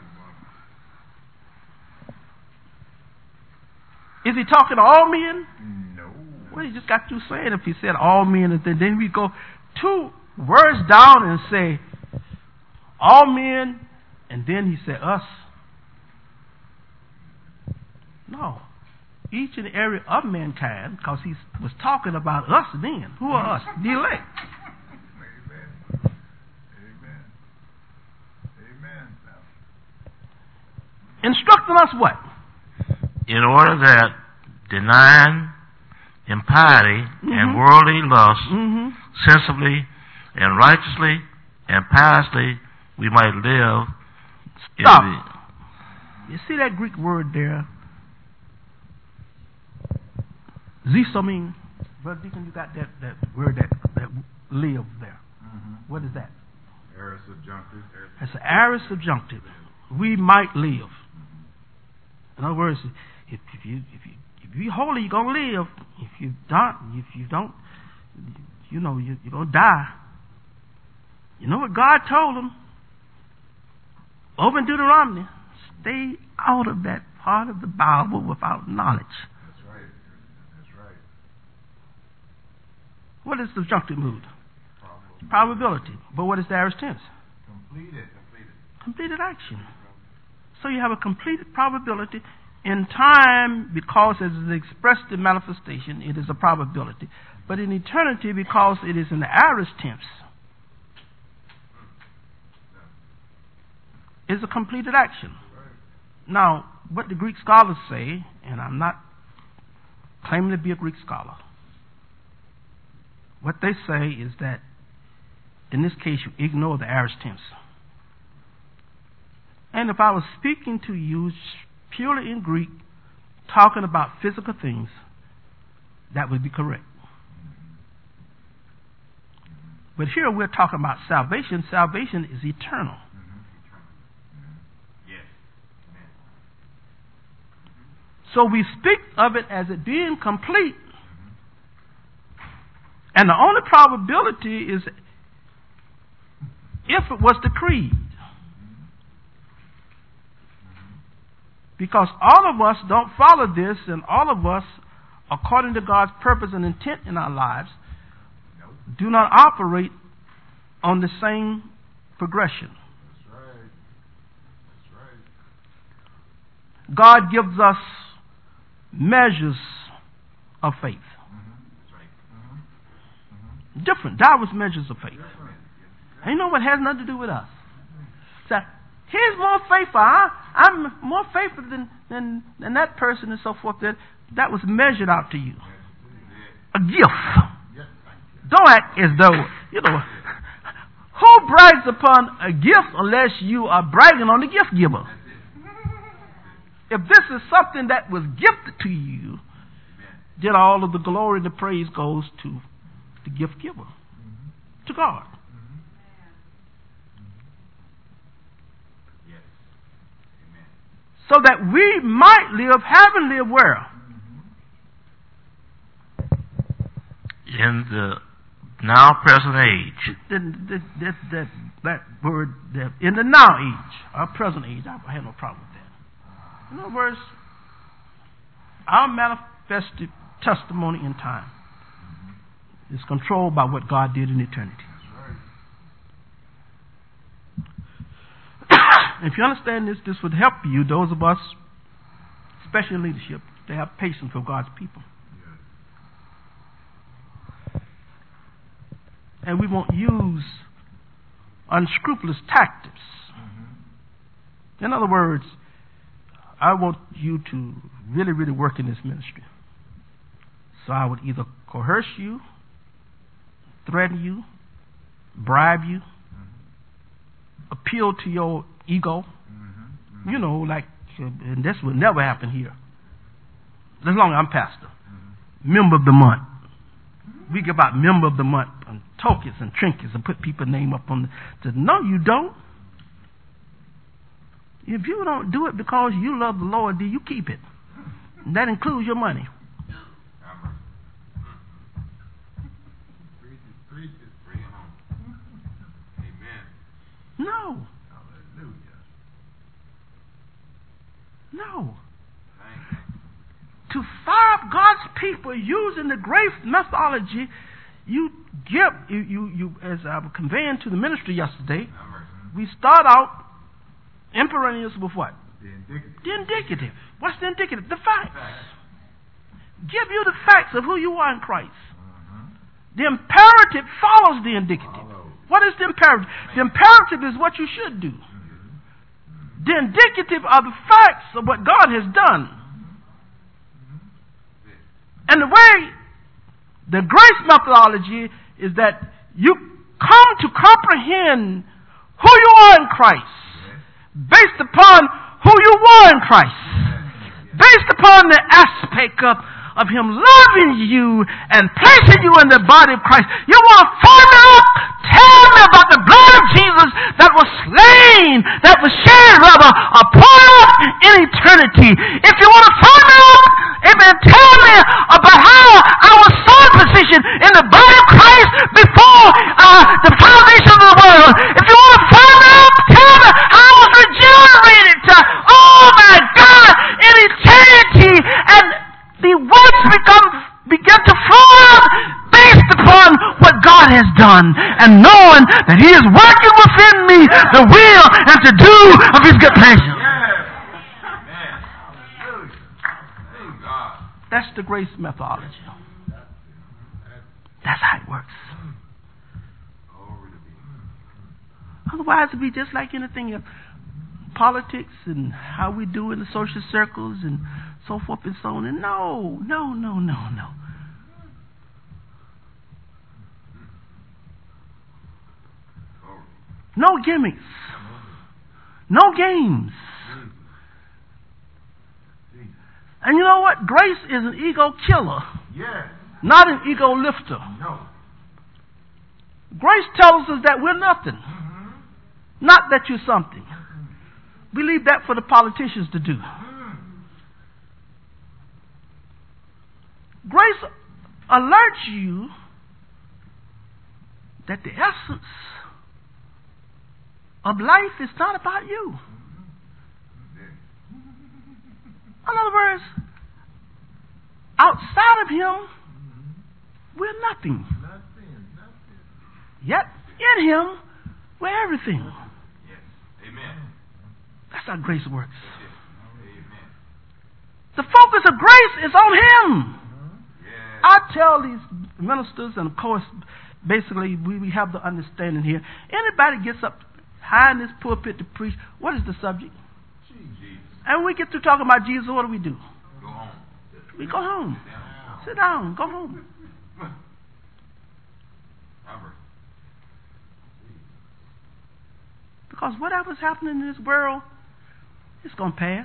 Is he talking to all men? No. Well, he just got through saying if he said all men, and then, then we go two words down and say all men, and then he said us. No. Each and every of mankind, because he was talking about us then. Who are us? The elect. Amen. Amen. Amen. Instructing us what? In order that denying impiety mm-hmm. and worldly lust, mm-hmm. sensibly and righteously and piously, we might live. Stop. In the, you see that Greek word there? Zisomine. Brother Deacon, you got that, that word that, that live there. Mm-hmm. What is that? Aorist subjunctive. It's an aorist subjunctive. we might live. In other words, if, if you if you if you holy, you're gonna live. If you don't, if you don't, you know you, you're gonna die. You know what God told them? Over in Deuteronomy, stay out of that part of the Bible without knowledge. That's right. That's right. What is subjunctive mood? Probability. Probability. But what is the aorist tense? Completed. Completed. Completed action. So you have a completed probability in time because it is expressed in manifestation, it is a probability. But in eternity because it is in the aorist tense, it's a completed action. Now, what the Greek scholars say, and I'm not claiming to be a Greek scholar, what they say is that in this case you ignore the aorist tense. And if I was speaking to you purely in Greek, talking about physical things, that would be correct. But here we're talking about salvation. Salvation is eternal. So we speak of it as it being complete. And the only probability is if it was decreed. Because all of us don't follow this, and all of us, according to God's purpose and intent in our lives, do not operate on the same progression. That's right. That's right. God gives us measures of faith. Mm-hmm. That's right. Mm-hmm. Mm-hmm. Different, diverse measures of faith. Different. And you know what has nothing to do with us? So, he's more faithful. I, I'm more faithful than, than, than that person and so forth. That, that was measured out to you. A gift. Don't act as though, you know, who brags upon a gift unless you are bragging on the gift giver? If this is something that was gifted to you, then all of the glory and the praise goes to the gift giver, to God. So that we might live, having lived where? In the now present age. That, that, that, that, that word, that in the now age, our present age, I have no problem with that. In other words, our manifested testimony in time is controlled by what God did in eternity. If you understand this, this would help you, those of us, especially in leadership, to have patience with God's people. And we won't use unscrupulous tactics. Mm-hmm. In other words, I want you to really, really work in this ministry. So I would either coerce you, threaten you, bribe you, mm-hmm. appeal to your ego. Mm-hmm. You know, like, and this would never happen here. As long as I'm pastor. Mm-hmm. Member of the month. We give out member of the month and tokens and trinkets and put people's name up on the... No, you don't. If you don't do it because you love the Lord, then you keep it. And that includes your money. No. No. To fire up God's people using the grace methodology, you give, you, you, you, as I was conveying to the ministry yesterday, we start out imperative with what? The indicative. The indicative. What's the indicative? The facts. facts. Give you the facts of who you are in Christ. Uh-huh. The imperative follows the indicative. Follow. What is the imperative? The imperative is what you should do. Mm-hmm. The indicative are the facts of what God has done. And the way, the grace methodology is that you come to comprehend who you are in Christ based upon who you were in Christ, based upon the aspect of, of Him loving you and placing you in the body of Christ. You want to find out? Tell me about the blood of Jesus that was slain, that was shed, rather, or poured out in eternity. If you want to find out, amen, tell me about how I was so positioned in the body of Christ before uh, the foundation of the world. If you want to find out, tell me how I was regenerated. To, oh my God, in eternity, and the works become begin to flow out based upon what God has done, and knowing that He is working within me the will and to do of His good pleasure. That's the grace methodology. That's how it works. Otherwise, it'd be just like anything else. Politics and how we do in the social circles and so forth and so on. And no, no, no, no, no. No gimmicks. No games. And you know what? Grace is an ego killer. Yes. Not an ego lifter. No. Grace tells us that we're nothing. Mm-hmm. Not that you're something. We leave that for the politicians to do. Grace alerts you that the essence of life is not about you. In other words, outside of Him, we're nothing. Yet, in Him, we're everything. Yes. Amen. That's how grace works. The focus of grace is on Him. Yes. I tell these ministers, and of course, basically, we, we have the understanding here. Anybody gets up high in this pulpit to preach, what is the subject? Jesus. And when we get to talking about Jesus, what do we do? Go home. We go home. Sit down. Sit down. Go home. Robert. Because whatever's happening in this world, it's going to pass.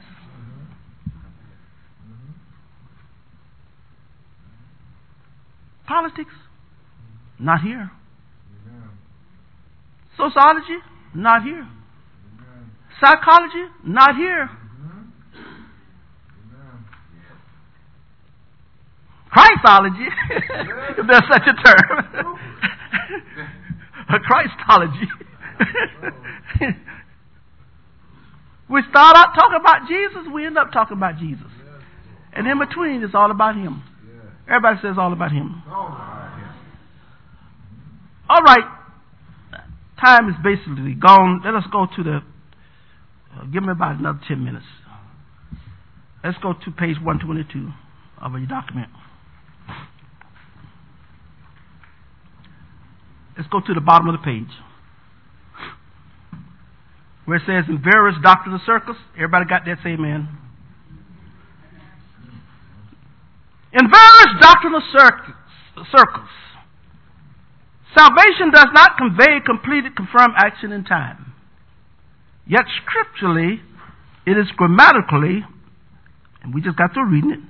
Politics, not here. Sociology, not here. Psychology, not here. Christology, if there's such a term. A Christology. We start out talking about Jesus, we end up talking about Jesus. And in between, it's all about Him. Everybody says all about Him. All right. Time is basically gone. Let us go to the... Uh, give me about another ten minutes. Let's go to page one twenty-two of your document. Let's go to the bottom of the page, where it says, in various doctrinal circles. Everybody got that? Say amen. In various doctrinal circles, salvation does not convey completed, confirmed action in time. Yet scripturally, it is grammatically, and we just got through reading it.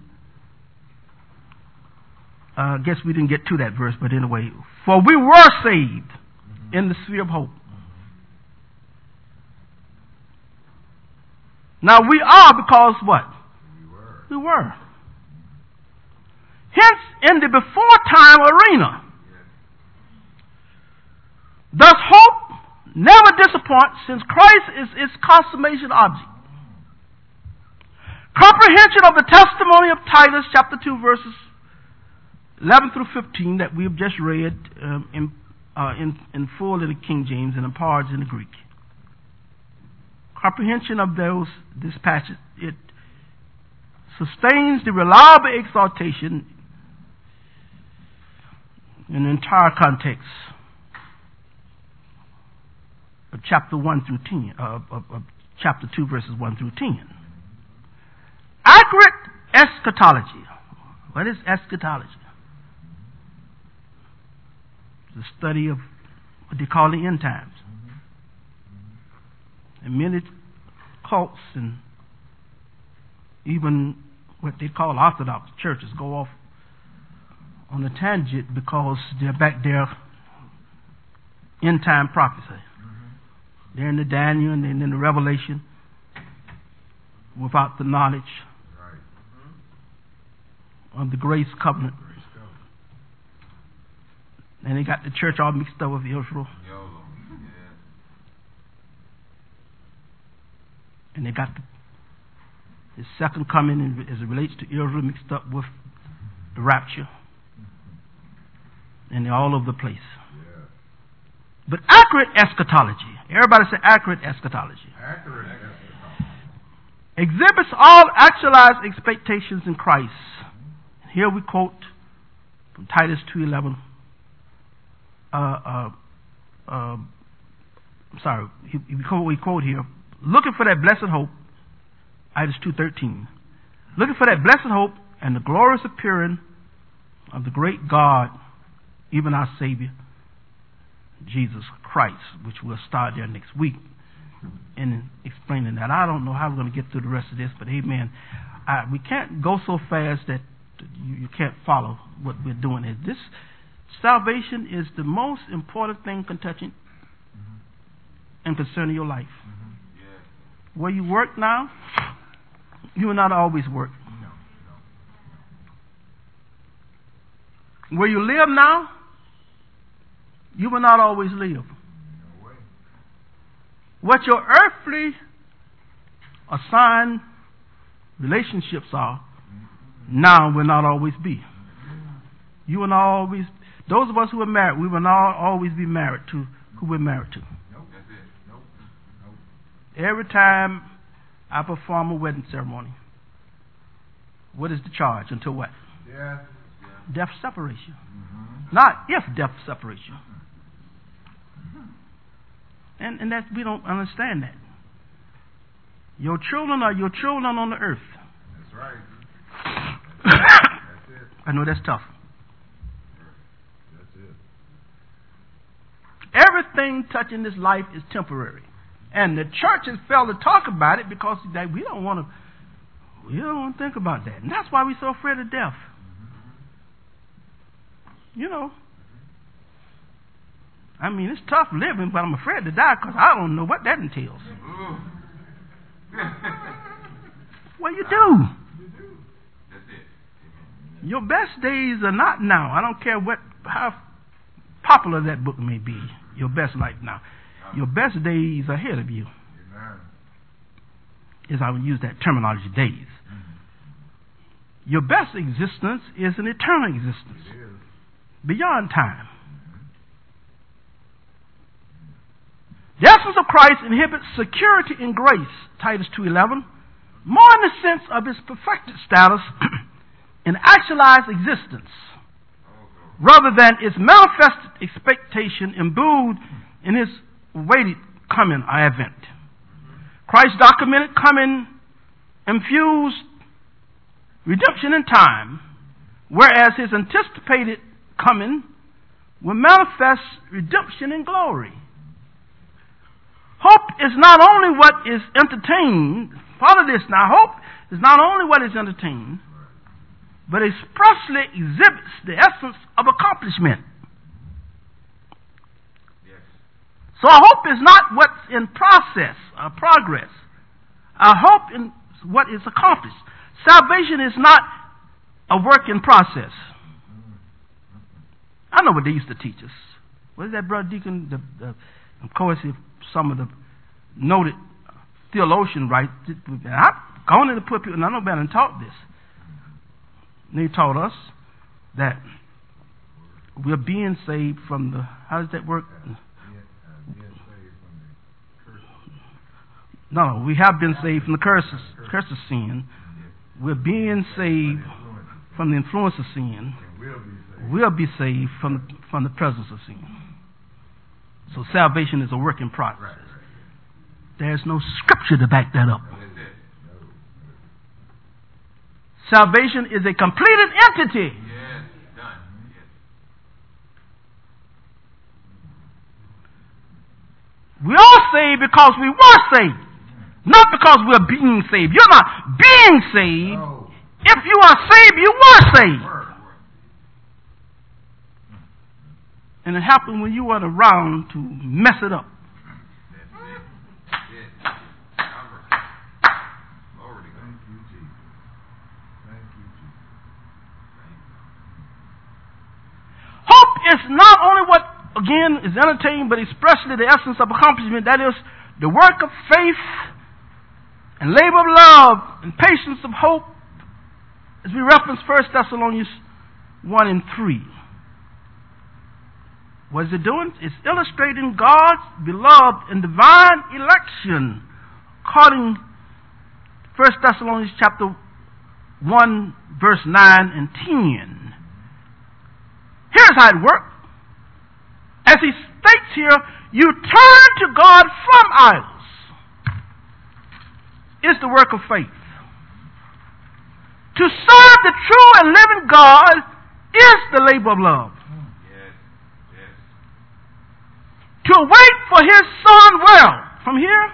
I uh, guess we didn't get to that verse, but anyway. For we were saved in the sphere of hope. Now we are because what? We were. We were. Hence, in the before time arena, thus hope never disappoints, since Christ is its consummation object. Comprehension of the testimony of Titus chapter two verses eleven through fifteen that we have just read um, in, uh, in, in full in the King James and in parts in the Greek. Comprehension of those dispatches, it sustains the reliable exaltation in the entire context of chapter one through ten, uh, of, of chapter two, verses one through ten. Accurate eschatology. What is eschatology? The study of what they call the end times. And many cults and even what they call Orthodox churches go off on a tangent because they're back there end time prophecy. Mm-hmm. They're in the Daniel and they're in the Revelation without the knowledge right. of the grace covenant. Grace covenant. And they got the church all mixed up with Israel. YOLO. Yeah. And they got the, his second coming in, as it relates to Israel mixed up with the rapture. And they're all over the place. Yeah. But accurate eschatology, everybody say accurate eschatology, Accurate eschatology. exhibits all actualized expectations in Christ. Here we quote from Titus two eleven. Uh, uh, uh, I'm sorry, we quote, we quote here, looking for that blessed hope, Titus two thirteen. Looking for that blessed hope and the glorious appearing of the great God, even our Savior, Jesus Christ, which we'll start there next week in explaining that. I don't know how we're going to get through the rest of this, but amen. I, we can't go so fast that you, you can't follow what we're doing here. This salvation is the most important thing touching mm-hmm. and concerning your life. Mm-hmm. Yeah. Where you work now, you will not always work. No, no. Where you live now, you will not always live. no way. What your earthly assigned relationships are, mm-hmm. now will not always be. Mm-hmm. You will not always, those of us who are married, we will not always be married to who we're married to. Nope, that's it. Nope. Nope. Every time I perform a wedding ceremony, what is the charge? Until what? Death. Death separation. Mm-hmm. Not if death separation. And and that we don't understand that. Your children are your children on the earth. That's right. That's it. That's it. I know that's tough. That's it. Everything touching this life is temporary. And the churches fail to talk about it because they, we don't want to we don't want to think about that. And that's why we're so afraid of death. Mm-hmm. You know. I mean, it's tough living, but I'm afraid to die because I don't know what that entails. Well, you do. You do. That's it. Your best days are not now. I don't care what how popular that book may be. Your best life now. Your best days are ahead of you. Amen. As I would use that terminology, days. Mm-hmm. Your best existence is an eternal existence. It is. Beyond time. The essence of Christ inhibits security in grace, Titus two eleven, more in the sense of his perfected status in actualized existence, rather than its manifested expectation imbued in his awaited coming or advent. Christ's documented coming infused redemption in time, whereas his anticipated coming will manifest redemption in glory. Hope is not only what is entertained, follow this now, hope is not only what is entertained, but expressly exhibits the essence of accomplishment. Yes. So our hope is not what's in process or progress. Our hope is what is accomplished. Salvation is not a work in process. I know what they used to teach us. What is that, Brother Deacon? The, the, of course, if some of the noted theologians write, I've gone in the pulpit and I know better and taught this. And they taught us that we're being saved from the, how does that work? No, we have been saved from the curses, curse of sin. We're being saved from the influence of sin. We'll be saved from the, from the presence of sin. So salvation is a work in progress. There's no scripture to back that up. Salvation is a completed entity. Yes, done. Yes. We are saved because we were saved, not because we're being saved. You're not being saved No. If you are saved, you were saved. And it happened when you weren't around to mess it up. Hope is not only what, again, is entertaining, but especially the essence of accomplishment. That is the work of faith and labor of love and patience of hope, as we reference First Thessalonians one and three. What is it doing? It's illustrating God's beloved and divine election, according to First Thessalonians chapter one, verse nine and ten. Here's how it works. As he states here, you turn to God from idols. It's the work of faith. To serve the true and living God is the labor of love. Yes, yes. To wait for his son, well, from here?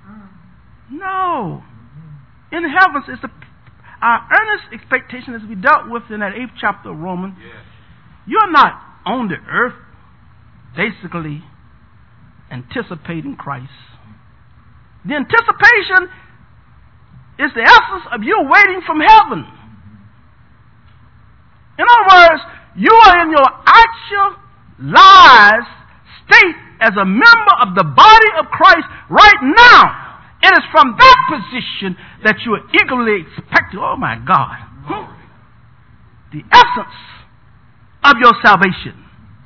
No. In the heavens, it's the, our earnest expectation, as we dealt with in that eighth chapter of Romans. Yes. You're not on the earth basically anticipating Christ. The anticipation is the essence of you waiting from heaven. In other words, you are in your actual lives state as a member of the body of Christ right now. It is from that position that you are eagerly expecting. Oh my God. Hmm. The essence of your salvation.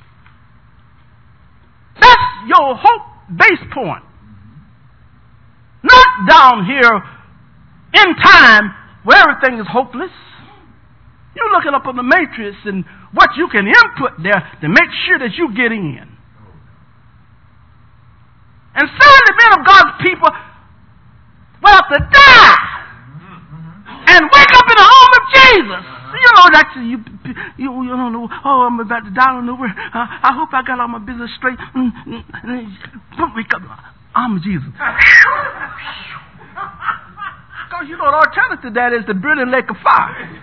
That's your hope base point. Not down here in time where everything is hopeless. You're looking up on the matrix and what you can input there to make sure that you get in. And sadly, men of God's people will have to die and wake up in the home of Jesus. You know, actually, you, you, you don't know, oh, I'm about to die, I don't know where. Uh, I hope I got all my business straight. Mm, mm, mm, wake up. I'm Jesus. Because you know, the alternative to that is the burning lake of fire.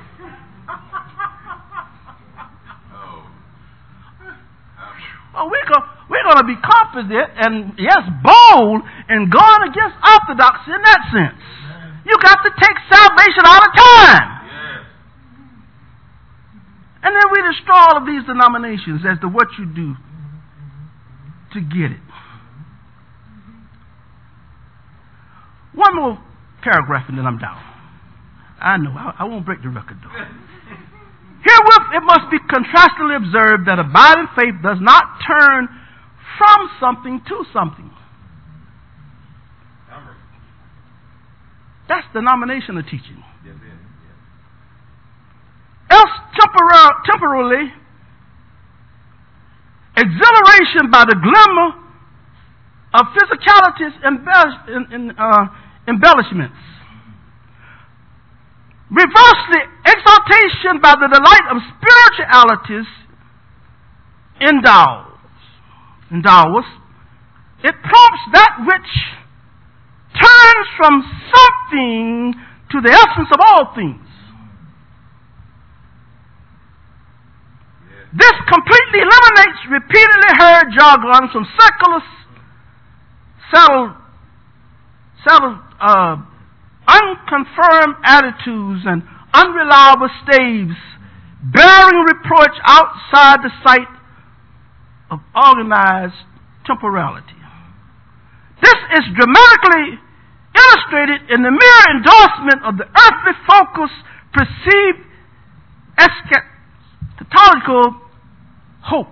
Oh, we're going we're going to be confident and, yes, bold and going against orthodoxy in that sense. You got to take salvation all the time. And then we destroy all of these denominations as to what you do to get it. One more paragraph and then I'm down. I know, I, I won't break the record though. Herewith it must be contrastly observed that abiding faith does not turn from something to something. That's denominational teaching. Else tempora- temporarily exhilaration by the glimmer of physicalities and embell- in, in, uh, embellishments. Reversely, exaltation by the delight of spiritualities endows. Endows. It prompts that which turns from something to the essence of all things. This completely eliminates repeatedly heard jargon from secular, settled, settled, uh, unconfirmed attitudes and unreliable staves, bearing reproach outside the sight of organized temporality. This is dramatically illustrated in the mere endorsement of the earthly focus perceived eschatological hope.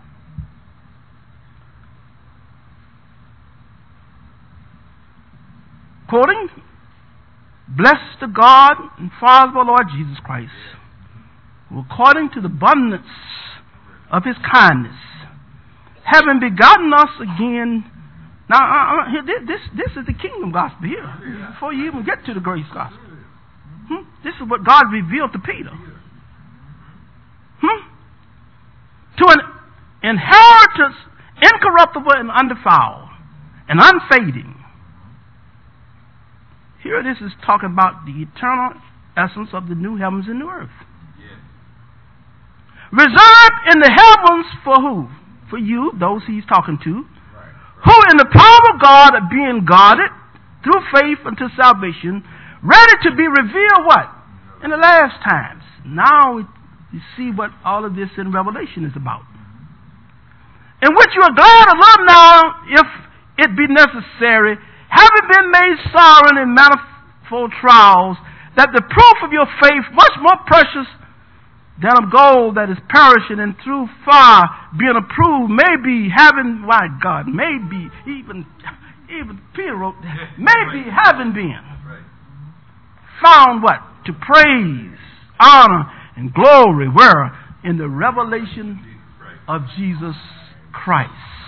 Quoting, "Blessed the God and Father of our Lord Jesus Christ, who according to the abundance of his kindness, having begotten us again." Now, uh, uh, this this is the kingdom gospel here. Before you even get to the grace gospel, hmm? This is what God revealed to Peter. Hmm? To an inheritance incorruptible and undefiled and unfading. Here this is talking about the eternal essence of the new heavens and new earth. Reserved in the heavens for who? For you, those he's talking to, who in the power of God are being guarded through faith unto salvation, ready to be revealed what? In the last times. Now you see what all of this in Revelation is about. In which you are glad of love now, if it be necessary, having been made sorrow in manifold trials, that the proof of your faith, much more precious than of gold that is perishing and through fire being approved, may be having, my God, maybe, even, even Peter wrote that, maybe having been found what? To praise, honor, and glory, where? In the revelation of Jesus Christ.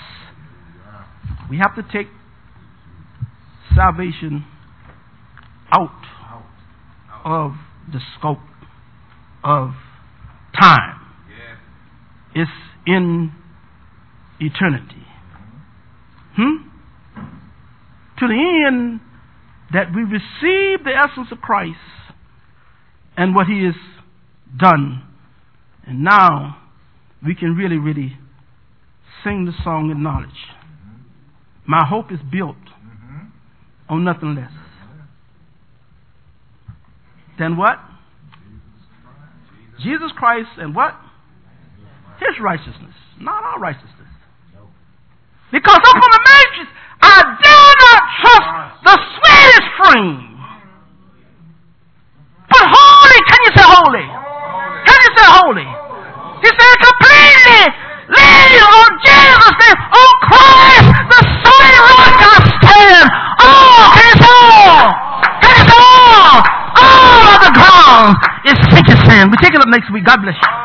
We have to take salvation out of the scope of time. It's in eternity. Hmm? To the end that we receive the essence of Christ and what he has done. And now we can really, really sing the song in knowledge. My hope is built on nothing less than what? Jesus Christ and what? His righteousness, not our righteousness. Because up on the matrix, I dare not trust the sweetest frame. But holy, can you say holy? Can you say holy? He said completely lean on Jesus' name, on Christ, the solid rock I stand. Oh, can you say all? Can you say all? All of the ground is sinking sand. We take it up next week. God bless you.